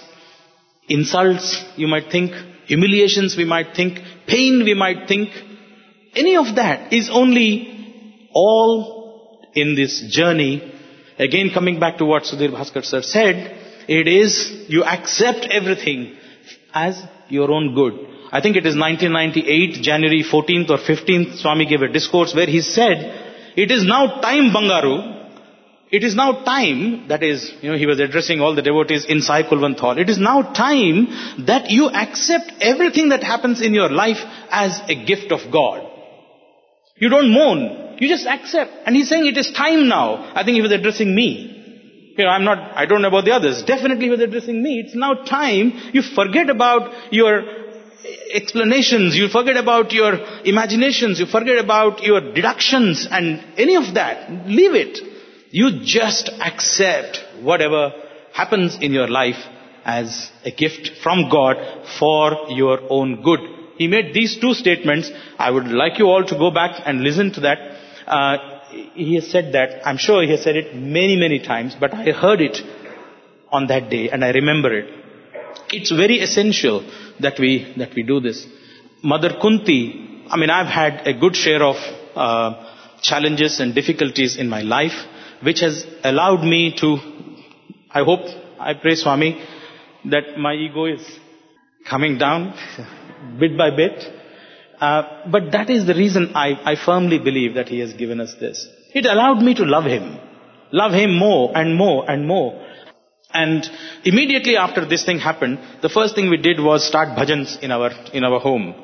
insults, you might think, humiliations, we might think, pain, we might think. Any of that is only all in this journey. Again, coming back to what Sudhir Bhaskar sir said, it is you accept everything as your own good. I think it is nineteen ninety-eight, January fourteenth or fifteenth, Swami gave a discourse where he said, it is now time, Bangaru. It is now time, that is, you know, he was addressing all the devotees in Sai Kulwant. It is now time that you accept everything that happens in your life as a gift of God. You don't moan. You just accept. And he's saying it is time now. I think he was addressing me. You know, I'm not, I don't know about the others. Definitely he was addressing me. It's now time. You forget about your explanations. You forget about your imaginations. You forget about your deductions and any of that. Leave it. You just accept whatever happens in your life as a gift from God for your own good. He made these two statements. I would like you all to go back and listen to that. Uh, he has said that. I'm sure he has said it many, many times, but I heard it on that day and I remember it. It's very essential that we that we do this. Mother Kunti, I mean, I've had a good share of uh, challenges and difficulties in my life, which has allowed me to, I hope, I pray Swami, that my ego is coming down bit by bit. Uh, but that is the reason I, I firmly believe that He has given us this. It allowed me to love Him. Love Him more and more and more. And immediately after this thing happened, the first thing we did was start bhajans in our, in our home.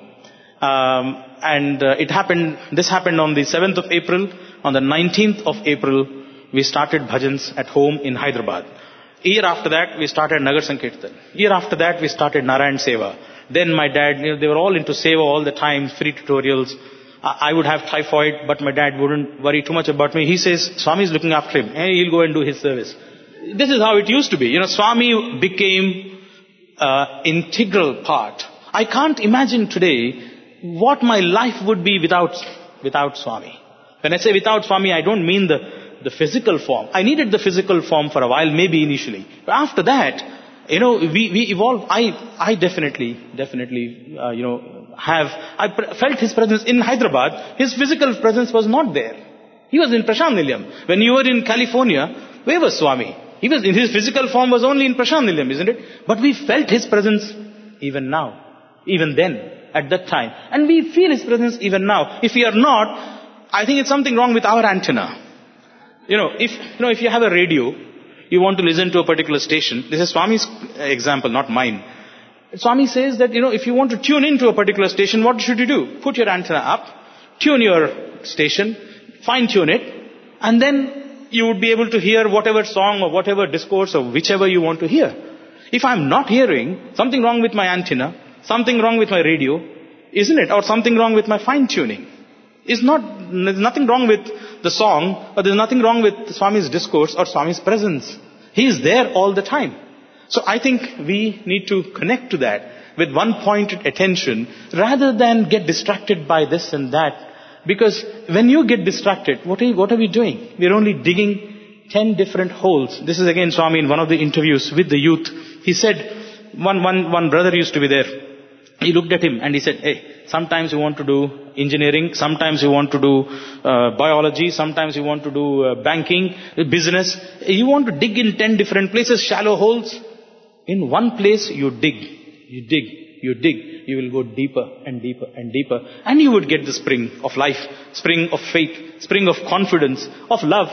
Um, and uh, it happened, this happened on the seventh of April. On the nineteenth of April, we started bhajans at home in Hyderabad. Year after that, we started Nagar Sankirtan. Year after that, we started Narayan Seva. Then my dad, you know, they were all into Seva all the time, free tutorials. I, I would have typhoid, but my dad wouldn't worry too much about me. He says, Swami is looking after him. Hey, he'll go and do his service. This is how it used to be. You know, Swami became uh, integral part. I can't imagine today what my life would be without, without Swami. When I say without Swami, I don't mean the the physical form. I needed the physical form for a while, maybe initially. But after that, you know, we, we evolved. I, I definitely, definitely, uh, you know, have, I pr- felt His presence in Hyderabad. His physical presence was not there. He was in Prashant Nilayam. When you were in California, where was Swami? He was in His physical form was only in Prashant Nilayam, isn't it? But we felt His presence even now, even then, at that time. And we feel His presence even now. If we are not, I think it's something wrong with our antenna. You know, if, you know, if you have a radio, you want to listen to a particular station. This is Swami's example, not mine. Swami says that, you know, if you want to tune into a particular station, what should you do? Put your antenna up, tune your station, fine tune it, and then you would be able to hear whatever song or whatever discourse or whichever you want to hear. If I'm not hearing, something wrong with my antenna, something wrong with my radio, isn't it? Or something wrong with my fine tuning. Is not, there's nothing wrong with the song, or there's nothing wrong with Swami's discourse or Swami's presence. He is there all the time. So I think we need to connect to that with one pointed attention rather than get distracted by this and that. Because when you get distracted, what are, you, what are we doing? We're only digging ten different holes. This is again Swami in one of the interviews with the youth. He said, one, one, one brother used to be there. He looked at him and he said, hey, sometimes you want to do engineering, sometimes you want to do uh, biology, sometimes you want to do uh, banking, business. You want to dig in ten different places, shallow holes. In one place you dig, you dig, you dig. You will go deeper and deeper and deeper. And you would get the spring of life, spring of faith, spring of confidence, of love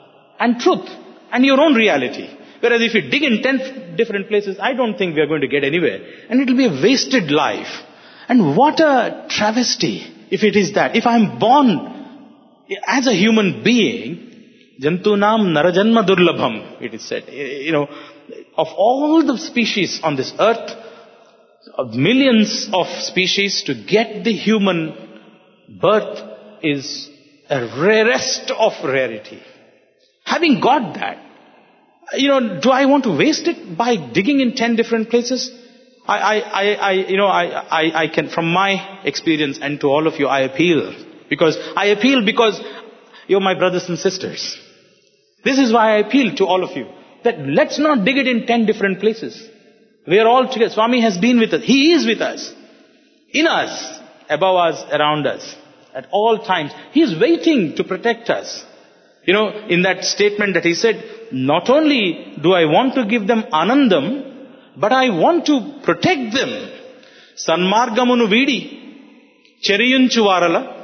and truth and your own reality. Whereas if you dig in ten different places, I don't think we are going to get anywhere. And it will be a wasted life. And what a travesty if it is that. If I am born as a human being, Jantunam Narajanma Durlabham, it is said. You know, of all the species on this earth, of millions of species, to get the human birth is a rarest of rarity. Having got that, You know, do I want to waste it by digging in ten different places? I, I, I, I you know, I, I, I can, from my experience and to all of you, I appeal. Because, I appeal because you're my brothers and sisters. This is why I appeal to all of you. That let's not dig it in ten different places. We are all together. Swami has been with us. He is with us. In us, above us, around us. At all times. He is waiting to protect us. You know, in that statement that he said, not only do I want to give them anandam, but I want to protect them. Sanmargamunu vidi, cheriyunchu varala,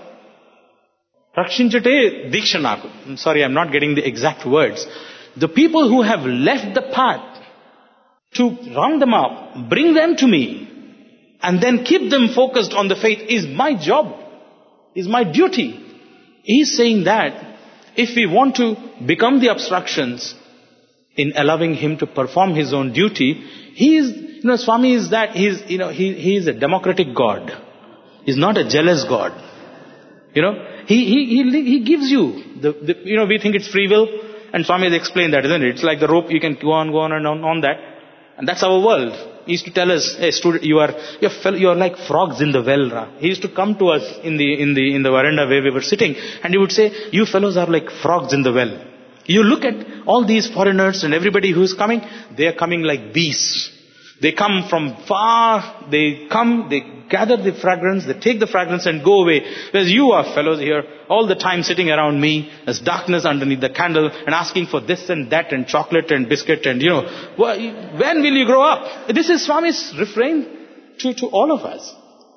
rakshinchate diksha naku. I'm sorry, I'm not getting the exact words. The people who have left the path, to round them up, bring them to me, and then keep them focused on the faith is my job, is my duty. He's saying that if we want to become the obstructions in allowing him to perform his own duty, he is, you know, Swami is that, he is, you know, he, he is a democratic God. He's not a jealous God. You know, he, he, he, he gives you the, the, you know, we think it's free will, and Swami has explained that, isn't it? It's like the rope, you can go on, go on and on, on that. And that's our world. He used to tell us, hey student, you are, you're, fel- you're like frogs in the well. Ra. He used to come to us in the, in the, in the veranda where we were sitting, and he would say, you fellows are like frogs in the well. You look at all these foreigners and everybody who's coming, they are coming like bees. They come from far, they come, they gather the fragrance, they take the fragrance and go away. Whereas you are fellows here, all the time sitting around me, as darkness underneath the candle, and asking for this and that and chocolate and biscuit and, you know, when will you grow up? This is Swami's refrain to, to all of us.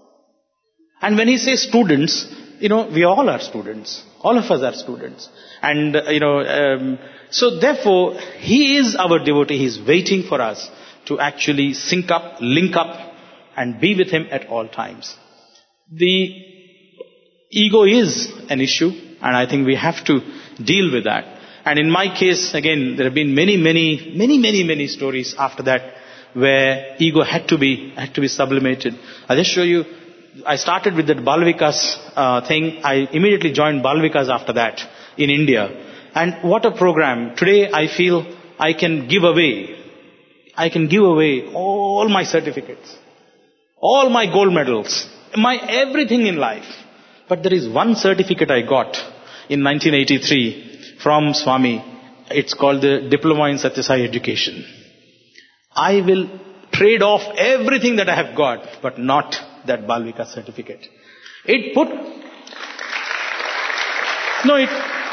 And when he says students, you know, we all are students. All of us are students. And, uh, you know, um, so therefore, he is our devotee. He is waiting for us to actually sync up, link up, and be with him at all times. The ego is an issue, and I think we have to deal with that. And in my case, again, there have been many, many, many, many, many stories after that where ego had to be, had to be sublimated. I'll just show you. I started with that Bal Vikas uh, thing. I immediately joined Bal Vikas after that in India. And what a program. Today I feel I can give away I can give away all my certificates, all my gold medals, my everything in life. But there is one certificate I got in nineteen eighty-three from Swami. It's called the Diploma in Satya Sai Education. I will trade off everything that I have got, but not that Bal Vikas certificate. It put, no, it,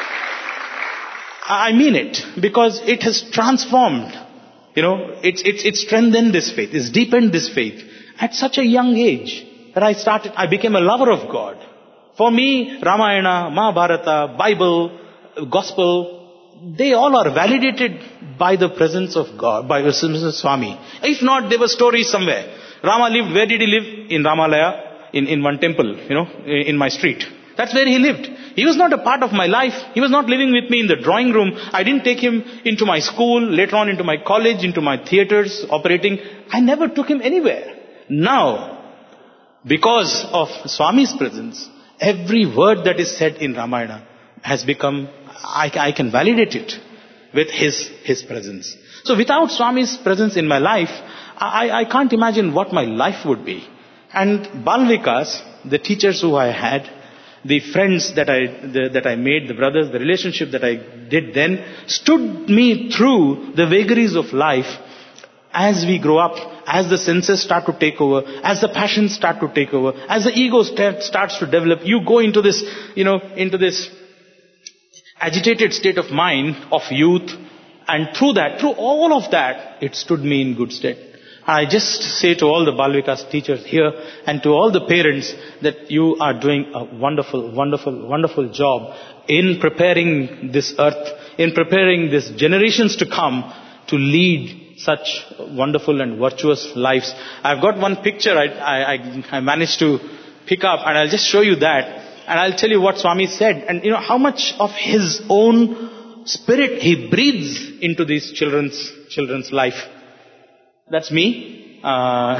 I mean it, because it has transformed. You know, it's, it's, it's strengthened this faith, it's deepened this faith. At such a young age that I started, I became a lover of God. For me, Ramayana, Mahabharata, Bible, Gospel, they all are validated by the presence of God, by the presence of Swami. If not, there were stories somewhere. Rama lived, where did he live? In Ramalaya, in, in one temple, you know, in my street. That's where he lived. He was not a part of my life. He was not living with me in the drawing room. I didn't take him into my school, later on into my college, into my theatres, operating. I never took him anywhere. Now, because of Swami's presence, every word that is said in Ramayana has become, I, I can validate it with his, his presence. So without Swami's presence in my life, I, I can't imagine what my life would be. And Bal Vikas, the teachers who I had, the friends that I, the, that I made, the brothers, the relationship that I did then, stood me through the vagaries of life as we grow up, as the senses start to take over, as the passions start to take over, as the ego start, starts to develop. You go into this, you know, into this agitated state of mind of youth, and through that, through all of that, it stood me in good stead. I just say to all the Bal Vikas teachers here and to all the parents that you are doing a wonderful, wonderful, wonderful job in preparing this earth, in preparing these generations to come to lead such wonderful and virtuous lives. I've got one picture I, I, I managed to pick up, and I'll just show you that, and I'll tell you what Swami said, and you know how much of his own spirit he breathes into these children's children's life. That's me. Uh,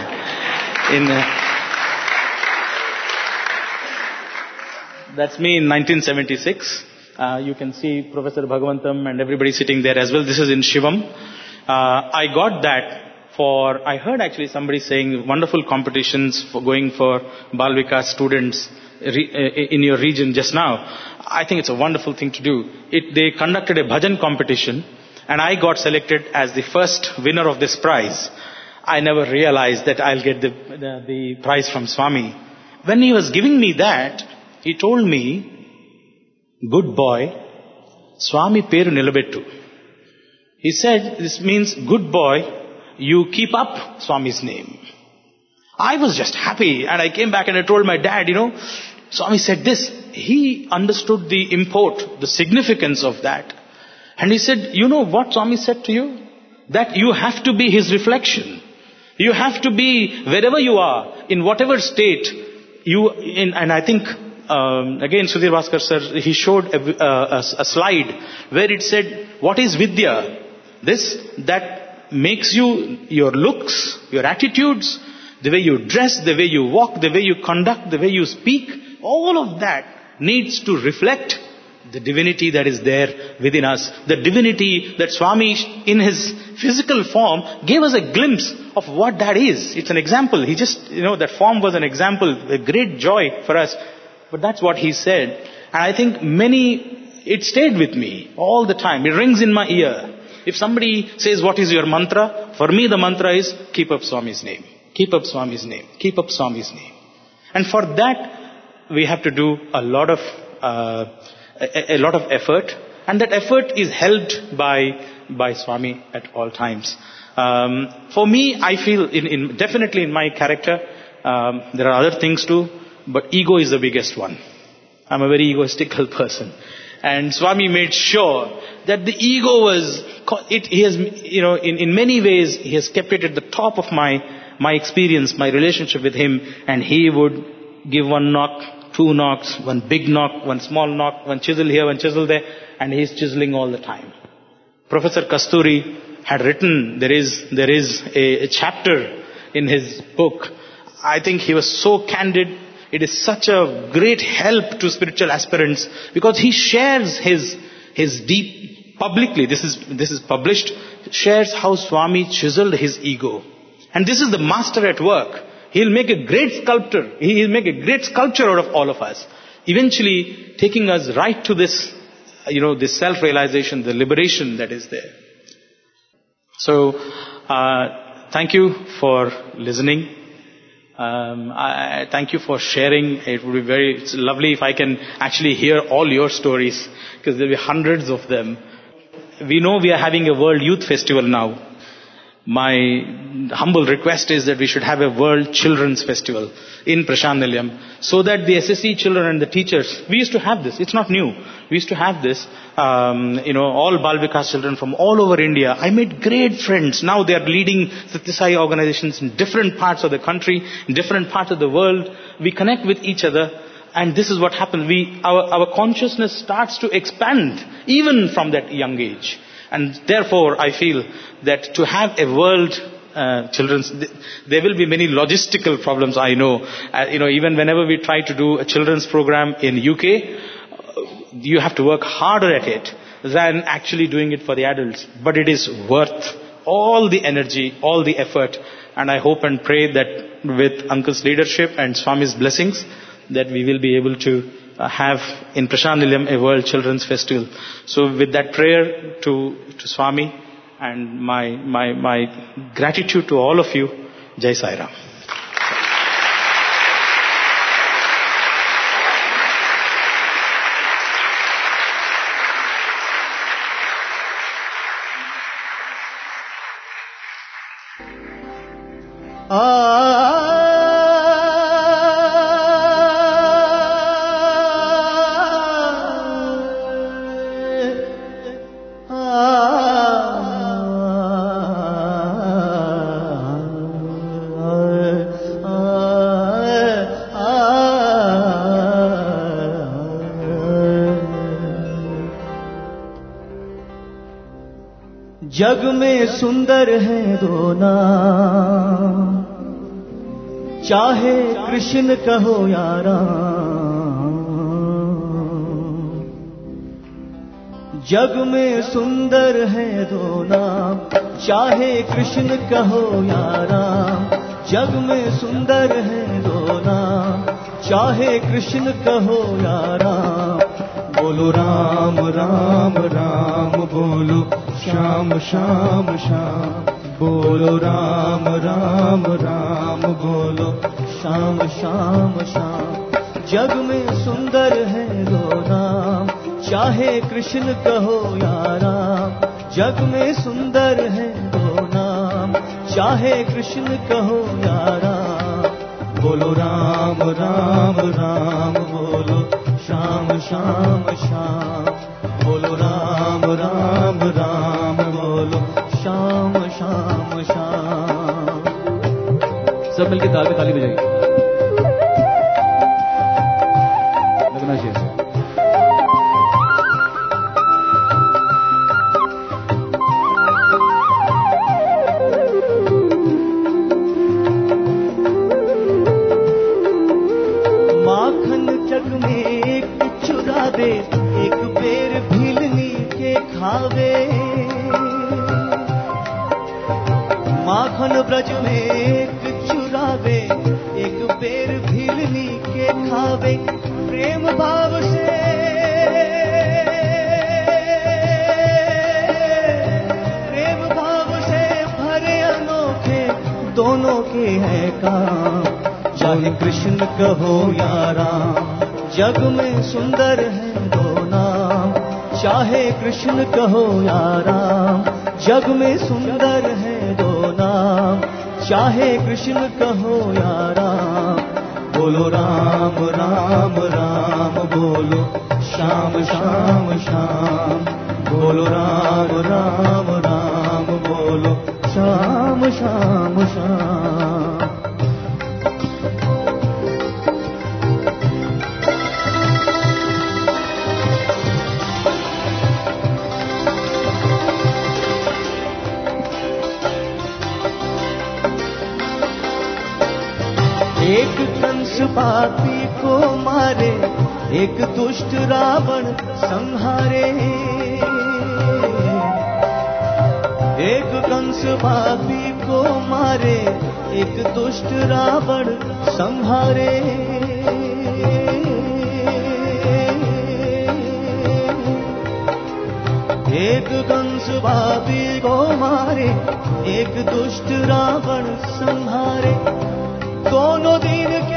in uh, that's me in nineteen seventy-six. Uh, you can see Professor Bhagavantam and everybody sitting there as well. This is in Shivam. Uh, I got that for, I heard actually somebody saying wonderful competitions for going for Bal Vikas students re, uh, in your region just now. I think it's a wonderful thing to do. It, they conducted a bhajan competition and I got selected as the first winner of this prize. I never realized that I'll get the, the, the prize from Swami. When he was giving me that, he told me, good boy, Swami peru nilabettu. He said, this means, good boy, you keep up Swami's name. I was just happy and I came back and I told my dad, you know, Swami said this. He understood the import, the significance of that. And he said, you know what Swami said to you? That you have to be his reflection. You have to be wherever you are, in whatever state you in. And I think um, again Sudhir Bhaskar sir, he showed a, a, a slide where it said, what is Vidya? This that makes you, your looks, your attitudes, the way you dress, the way you walk, the way you conduct, the way you speak, all of that needs to reflect the divinity that is there within us. The divinity that Swami in his physical form gave us a glimpse of what that is. It's an example. He just, you know, that form was an example, a great joy for us. But that's what he said. And I think many, it stayed with me all the time. It rings in my ear. If somebody says, what is your mantra? For me the mantra is, keep up Swami's name. Keep up Swami's name. Keep up Swami's name. And for that, we have to do a lot of, uh, a, a lot of effort. And that effort is helped by, by Swami at all times. Um, for me, I feel, in, in, definitely in my character, um, there are other things too, but ego is the biggest one. I'm a very egoistical person. And Swami made sure that the ego was, it, he has, you know, in, in many ways, he has kept it at the top of my, my experience, my relationship with him, and he would give one knock, two knocks, one big knock, one small knock, one chisel here, one chisel there, and he's chiseling all the time. Professor Kasturi had written, there is, there is a, a chapter in his book. I think he was so candid. It is such a great help to spiritual aspirants because he shares his, his deep, publicly, this is, this is published, shares how Swami chiseled his ego. And this is the master at work. He'll make a great sculptor. He'll make a great sculpture out of all of us. Eventually taking us right to this, you know, this self-realization, the liberation that is there. So, uh, thank you for listening. Um, I, I thank you for sharing. It would be very, it's lovely if I can actually hear all your stories, because there will be hundreds of them. We know we are having a World Youth Festival now. My humble request is that we should have a World Children's Festival in Prashant Nilayam, so that the S S C children and the teachers, we used to have this, it's not new, we used to have this, um, you know, all Bal Vikas children from all over India. I made great friends. Now they are leading Satya Sai organizations in different parts of the country, in different parts of the world. We connect with each other, and this is what happens. We, our, our consciousness starts to expand even from that young age. And therefore, I feel that to have a world uh, children's, there will be many logistical problems, I know. Uh, you know, even whenever we try to do a children's program in U K, uh, you have to work harder at it than actually doing it for the adults. But it is worth all the energy, all the effort. And I hope and pray that with Uncle's leadership and Swami's blessings, that we will be able to Uh, have in Prashant Nilayam a World Children's Festival. So with that prayer to, to Swami and my, my, my gratitude to all of you, Jai Sai Ram. जग में सुंदर है दो नाम, चाहे कृष्ण कहो या राम। जग में सुंदर है दो नाम, चाहे कृष्ण कहो या राम। जग में सुंदर है दो नाम, चाहे कृष्ण कहो या राम। बोलो राम राम राम, बोलो श्याम श्याम श्याम। बोलो राम राम राम, बोलो श्याम श्याम श्याम। जग में सुंदर है दो नाम, चाहे कृष्ण कहो या राम। जग में सुंदर है दो नाम, चाहे कृष्ण कहो या राम। बोलो राम राम राम, बोलो श्याम श्याम श्याम। बोलो राम राम राम, बोलो श्याम श्याम श्याम। सब मिलके ताल पे ताली बजाइए। लगना चाहिए। माखन जग में एक चुरावे, एक बेर भीलनी के खावे। माखन ब्रज में एक चुरावे, एक बेर भीलनी के खावे। प्रेम भाव से प्रेम भाव से भरे अनोखे दोनों के है काम, चाहे कृष्ण कहो या राम। जग में सुंदर है दो नाम, चाहे कृष्ण कहो या राम। जग में सुंदर है दो नाम, चाहे कृष्ण कहो या राम। बोलो राम राम राम, बोलो श्याम श्याम श्याम। बोलो राम राम राम, बोलो श्याम श्याम श्याम। एक कंस पापी को मारे, एक दुष्ट रावण संहारे। एक कंस पापी को मारे, एक दुष्ट रावण संहारे। एक कंस पापी को मारे, एक दुष्ट रावण संहारे। दोनों दिन के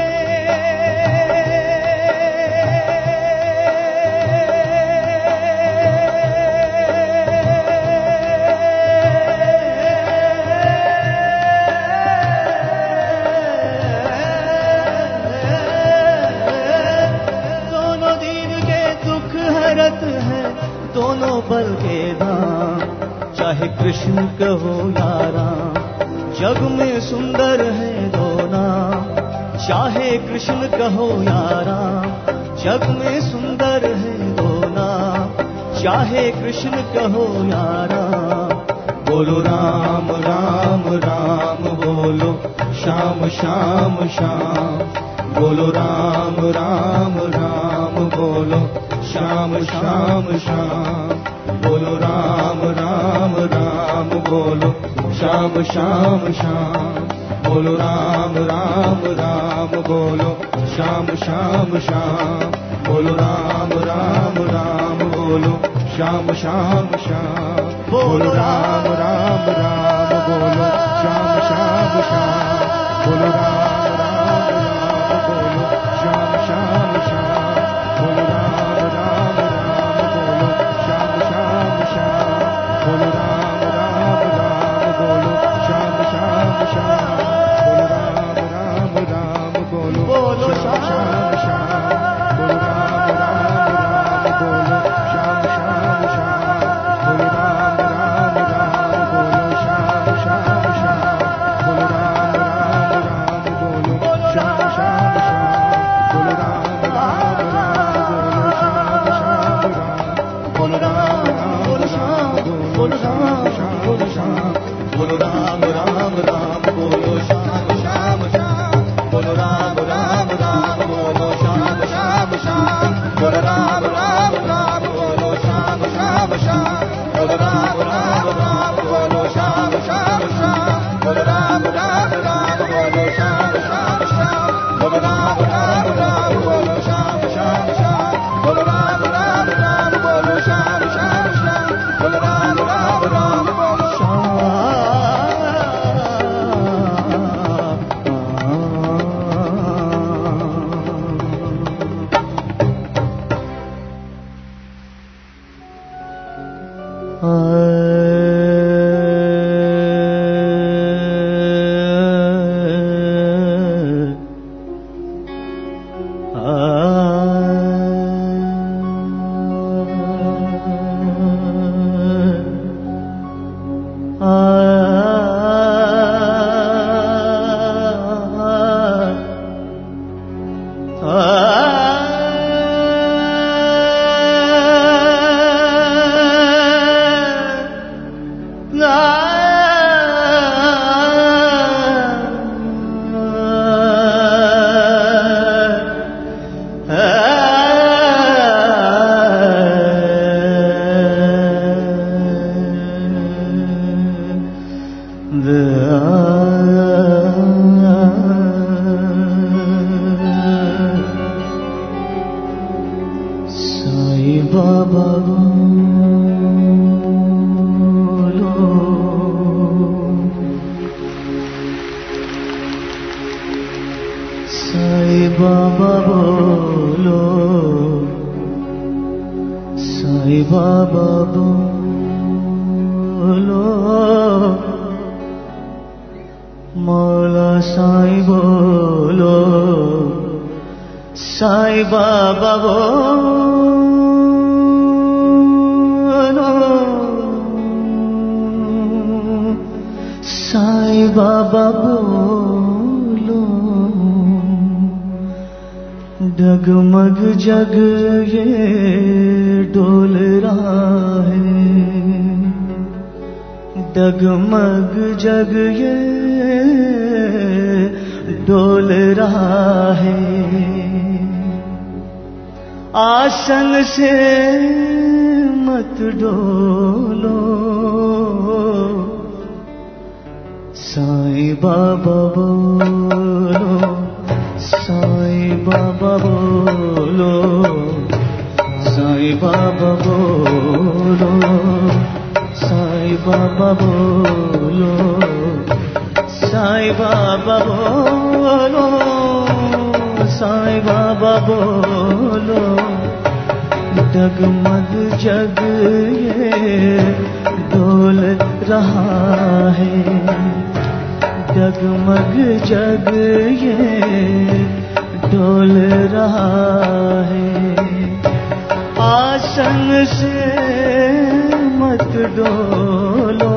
दोनों दिन के दुख हरत है दोनों बल के धाम, चाहे कृष्ण कहो या राम। जग में सुंदर है दो नाम, चाहे कृष्ण कहो या राम। जग में सुंदर है दो नाम, चाहे कृष्ण कहो या राम। बोलो राम राम राम, बोलो श्याम श्याम श्याम। बोलो राम राम राम, बोलो श्याम श्याम श्याम। बोलो राम राम राम, बोलो श्याम श्याम श्याम। बोलो राम राम राम, बोलो श्याम श्याम श्याम। बोलो राम राम राम, बोलो श्याम श्याम श्याम। बोलो राम राम राम, बोलो श्याम श्याम श्याम। बोलो राम राम राम, बोलो श्याम श्याम श्याम। बोलो राम राम राम, बोलो श्याम श्याम श्याम। बोलो राम राम राम, बोलो श्याम श्याम श्याम। बोलो राम राम राम, बोलो श्याम श्याम श्याम। बोलो राम राम राम, बोलो श्याम श्याम श्याम। बोलो राम राम राम, बोलो श्याम श्याम श्याम। बोलो राम राम राम, बोलो डगमग जग ये डोल रहा है, डगमग जग ये डोल रहा है। आसन से मत डोलो, साईं बाबा बोलो, साईं बाबा बोलो, साईं बाबा बोलो, साईं बाबा बोलो, साईं बाबा बोलो, साईं बाबा बोलो। डगमग जग ये डोल रहा है, डगमग जग ये डोल रहा है। आसन से मत डोलो,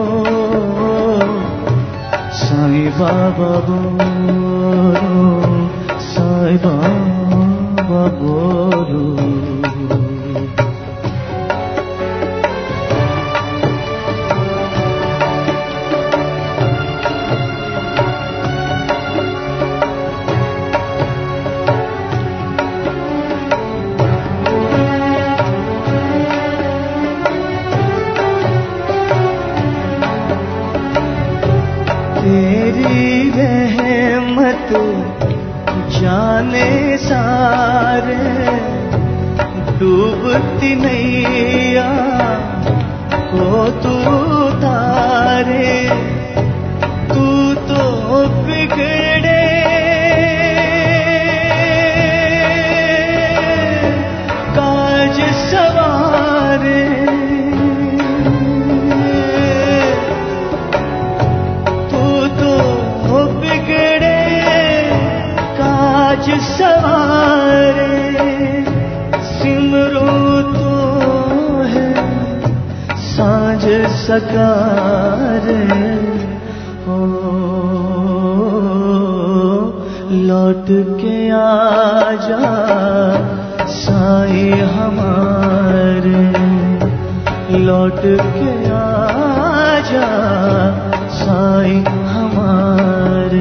साईं बाबा बोलो, साईं बाबा बोलो। तेरी रहमत जाने सारे, डूबती नैया को तू तारे। तू तो बिगड़े काज सवारे, सवारे। सिमरो तो है साँझ सकारे, हो लौट के आजा साईं हमारे, लौट के आजा साईं हमारे।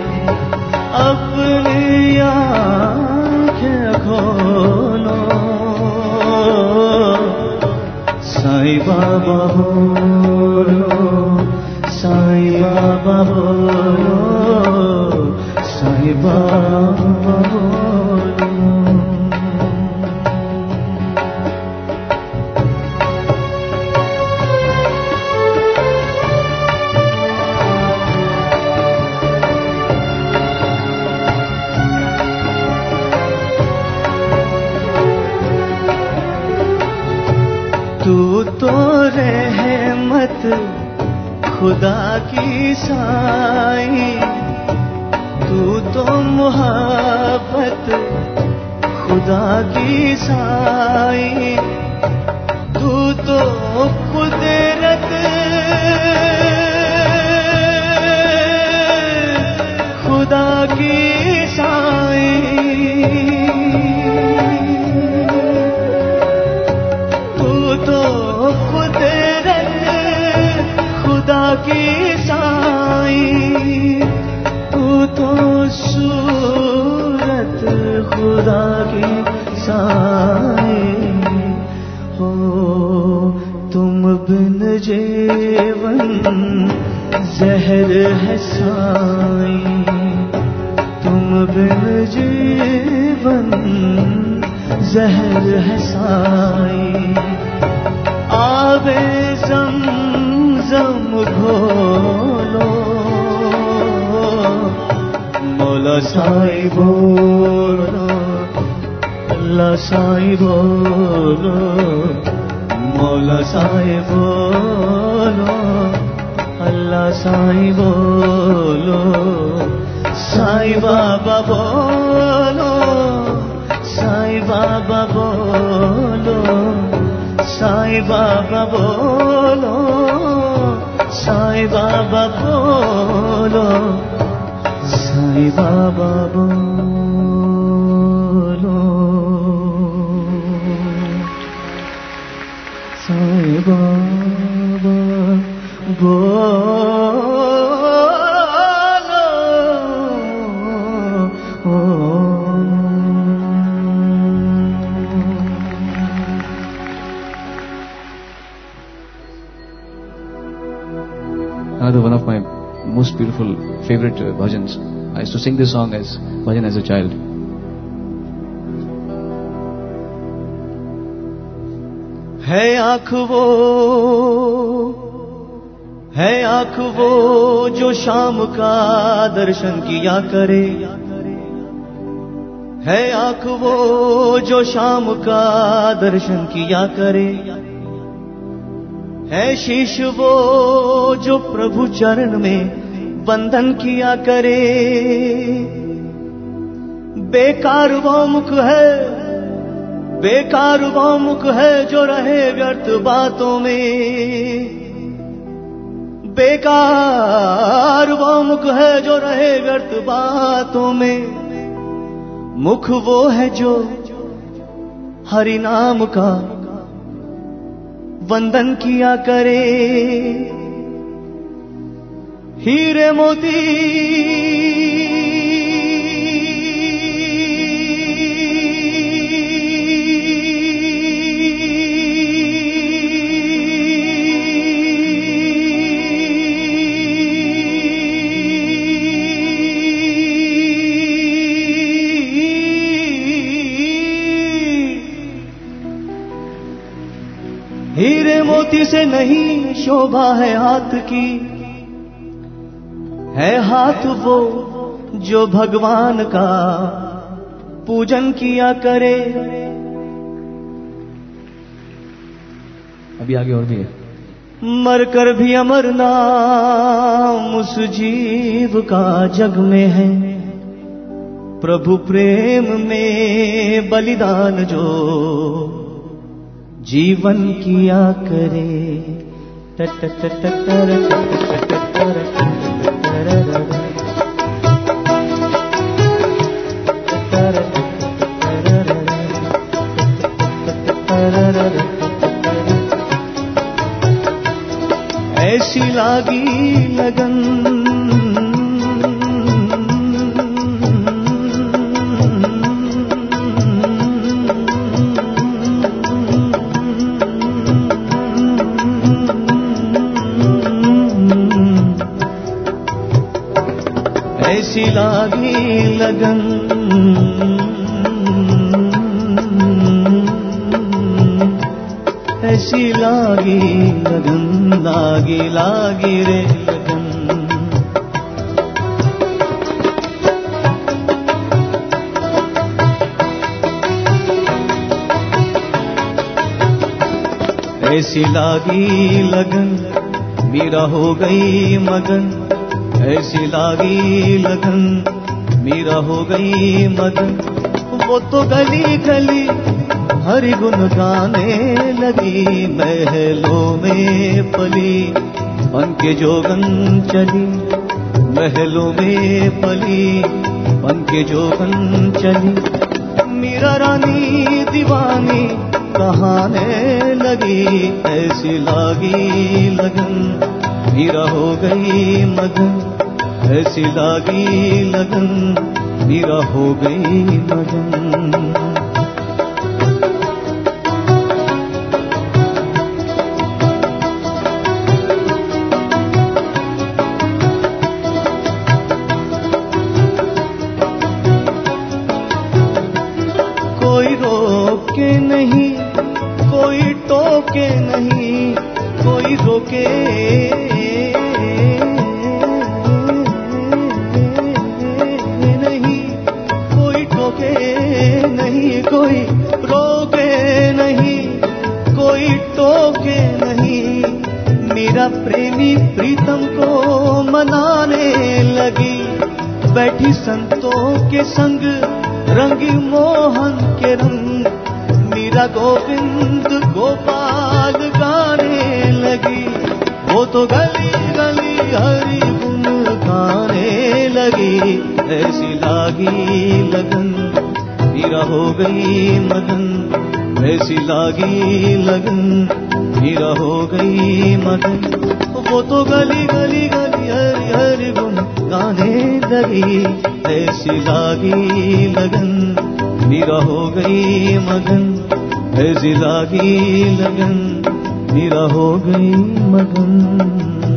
अपनी आँखें खोलो, साईं बाबा बोलो, साईं बाबा बोलो, साईं बाबा बोलो। तू तो रहमत खुदा की साईं, तू तो मोहब्बत खुदा की साईं, तू तो कुदरत खुदा की साईं। खुदा के साए हो, तुम बिन जीवन जहर है साई, तुम बिन जीवन जहर है साई। आवे ज़मज़म घोलो, मौला साई बोलो, अल्लाह साई बोलो, मौला साई बोलो, अल्लाह साई बोलो, साई बाबा बोलो, साई बाबा बोलो, साई बाबा बोलो, साई बाबा बोलो, साई बाबा बोलो, साई बाबा बोलो। Another one of my most beautiful favorite uh, bhajans. I used to sing this song as bhajan as a child. है आँख वो, है आँख वो जो शाम का दर्शन किया करे, है आँख वो जो शाम का दर्शन किया करे, है शीश वो जो प्रभु चरण में बंधन किया करे। बेकार वो मुख है, बेकार वो मुख है जो रहे व्यर्थ बातों में, बेकार वो मुख है जो रहे व्यर्थ बातों में। मुख वो है जो हरि नाम का वंदन किया करे। हीरे मोती हीरे मोती से नहीं शोभा है हाथ की, है हाथ वो जो भगवान का पूजन किया करे। अभी आगे और भी है। मरकर भी अमर नाम उस जीव का जग में है, प्रभु प्रेम में बलिदान जो जीवन किया करे। ऐसी लागी लगन ऐसी लागी लगन ऐसी लागी लगन लागी लागी रे लगन। ऐसी लागी लगन मीरा हो गई मगन, ऐसी लागी लगन मीरा हो गई मगन। वो तो गली गली हरि गुण गाने लगी, महलों में पली बन के जोगन चली, महलों में पली बन के जोगन चली। मीरा रानी दीवानी कहाने लगी, ऐसी लागी लगन मीरा हो गई मगन, ऐसी लागी लगन मीरा हो गई मगन। कोई रोके नहीं, कोई टोके नहीं, कोई रोके नहीं, कोई टोके नहीं, कोई रोके नहीं, कोई टोके नहीं। मेरा प्रेमी प्रीतम को मनाने लगी, बैठी संतों के संग रंगी मोहन के रंग। मीरा गोविंद गोपाल गाने लगी, वो तो गली गली हरि गुण गाने लगी। ऐसी लागी लगन मीरा हो गई मगन, ऐसी लागी लगन मीरा हो गई मगन। वो तो गली गली गली हरि हरि गुण गाने लगी। ऐसी लागी लगन मीरा हो गई मगन, ऐसी लागी लगन मीरा हो गई मगन।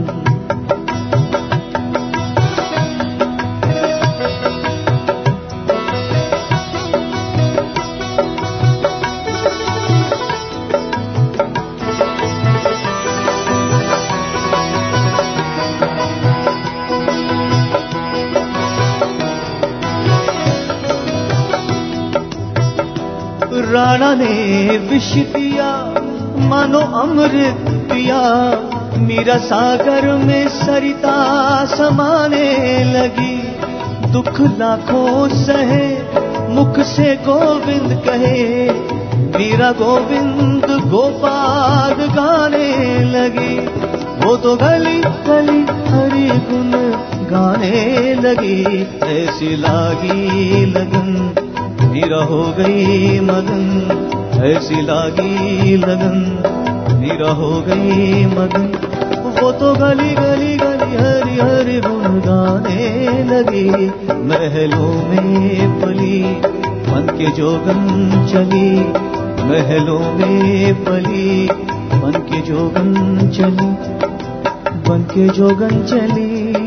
राणा ने विष दिया मानो अमृत पिया, मीरा सागर में सरिता समाने लगी। दुख लाखों सहे मुख से गोविंद कहे, मीरा गोविंद गोपाल गाने लगी। वो तो गली गली हरि गुण गाने लगी। ऐसी लागी लगन मीरा हो गई मगन, ऐसी लागी लगन मीरा हो गई मगन। वो तो गली गली गली हरि हरि गुण गाने लगी। महलों में पली बन के जोगन चली, महलों में पली बन के जोगन चली, बन के जोगन चली।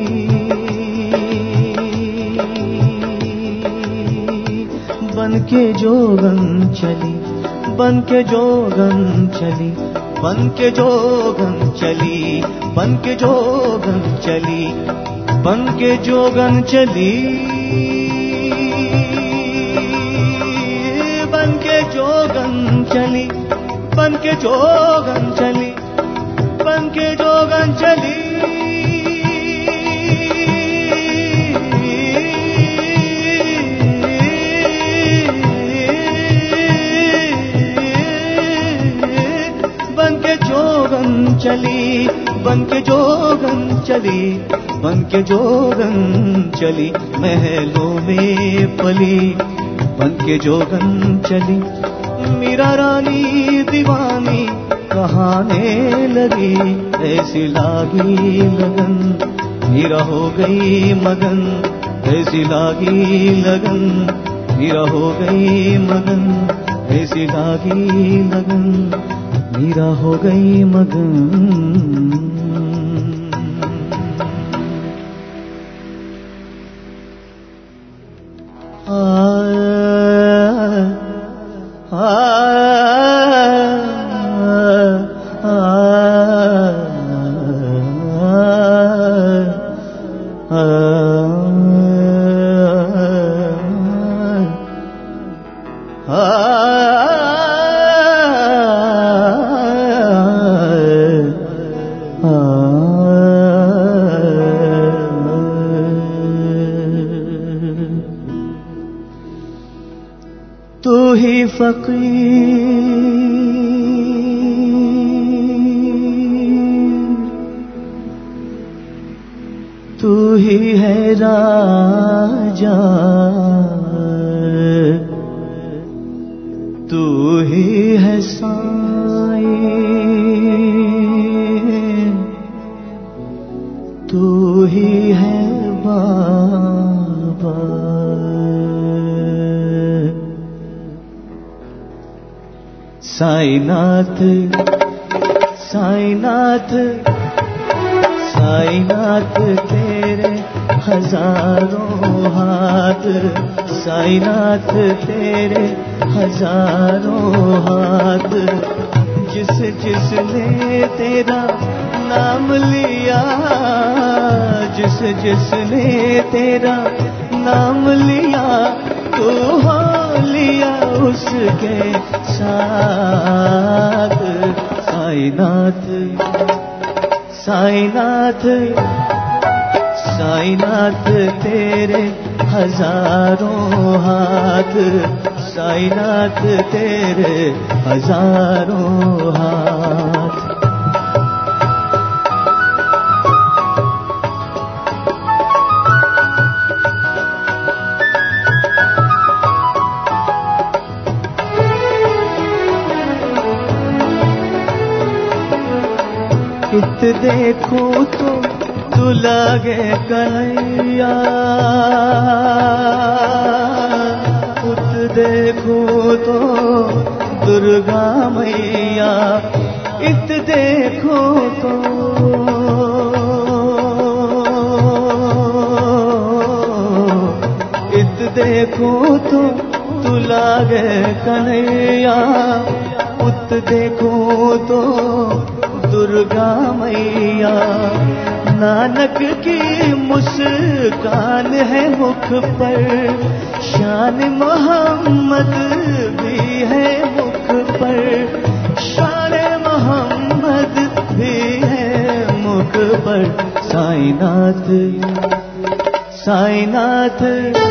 बन के जोगन चली, बन के जोगन चली, बन के जोगन चली, बन के जोगन चली, बन के जोगन चली, बन के जोगन चली, बन के जोगन चली, बन के जोगन चली। चली बन के जोगन चली, बन के जोगन चली। महलों में पली बन के जोगन चली। मीरा रानी दीवानी कहाने लगी। ऐसी लागी लगन मीरा हो गई मगन, ऐसी लागी लगन मीरा हो गई मगन, ऐसी लागी लगन मीरा हो गई मगन। आ, आ, आ, आ, आ, तू ही फकीर, तू ही है राजा, तू ही है साईं, तू ही है बाबा। साईनाथ साईनाथ साईनाथ तेरे हजारों हाथ, साईनाथ तेरे हजारों हाथ, जिस जिसने तेरा नाम लिया, जिस जिसने तेरा नाम लिया, तू हो लिया उसके साथ। साईनाथ साईनाथ साईनाथ तेरे हजारों हाथ, साईनाथ तेरे हजारों हाथ। इत देखो तो तू लागे कन्हैया, उत देखो तो दुर्गा मैया, इत देखो तो इत देखो तो तू लागे कन्हैया, उत देखो तो दुर्गा मैया। नानक की मुस्कान है मुख पर, शान मोहम्मद भी है मुख पर, शान मोहम्मद भी है मुख पर। साईनाथ साईनाथ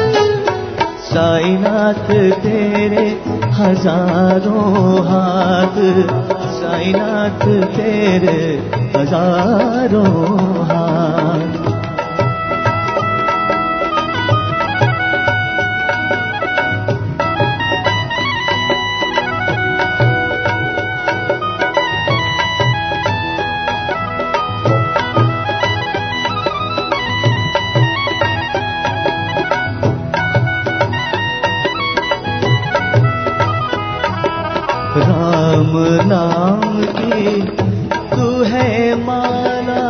साईनाथ तेरे हजारों हाथ, साईनाथ तेरे हजारों हाथ। राम नाम की तू है माला,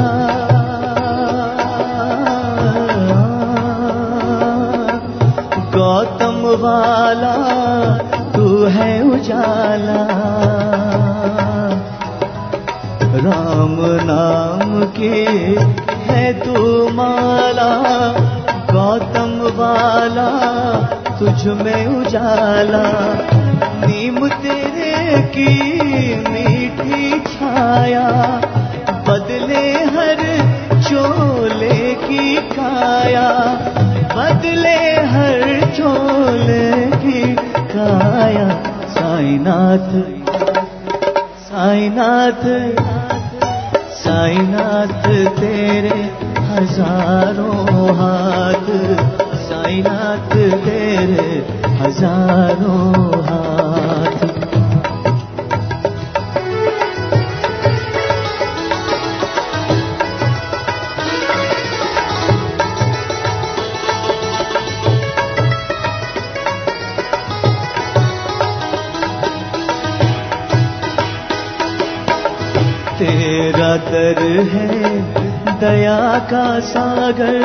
गौतम वाला तू है उजाला। राम नाम की है तू माला, गौतम वाला तुझ में उजाला। नीम तेरे की मीठी छाया, बदले हर चोले की काया, बदले हर चोले की काया। साईनाथ साईनाथ साईनाथ तेरे हजारों हाथ, साईनाथ तेरे हजारों हाथ। तेरा दर है दया का सागर,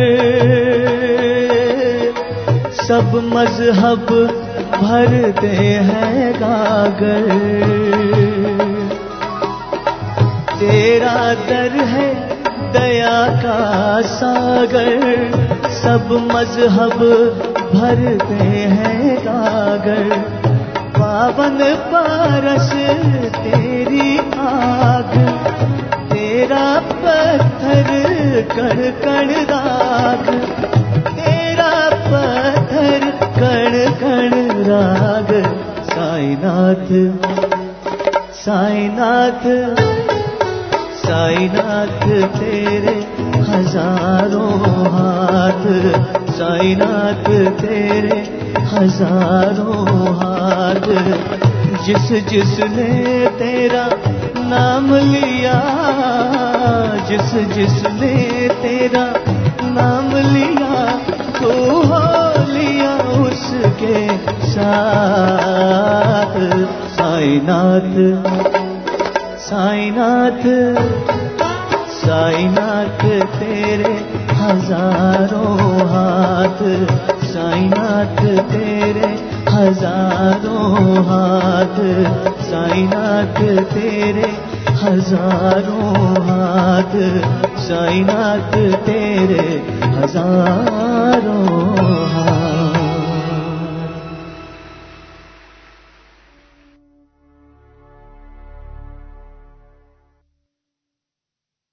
सब मजहब भरते हैं गागर। तेरा दर है दया का सागर, सब मजहब भरते हैं गागर। पावन पारस तेरी आग, तेरा पत्थर कण कण राग, तेरा पत्थर कण कण राग। साईनाथ साईनाथ साईनाथ तेरे हजारों हाथ, साईनाथ तेरे हजारों हाथ। जिस जिसने तेरा नाम लिया, जिस जिसने तेरा नाम लिया, तो हो लिया उसके साथ। साईनाथ साईनाथ साईनाथ तेरे हजारों हाथ, साईनाथ तेरे हजारों हाथ, साईनाथ तेरे हजारों हाथ, साईनाथ तेरे हजारों हाथ।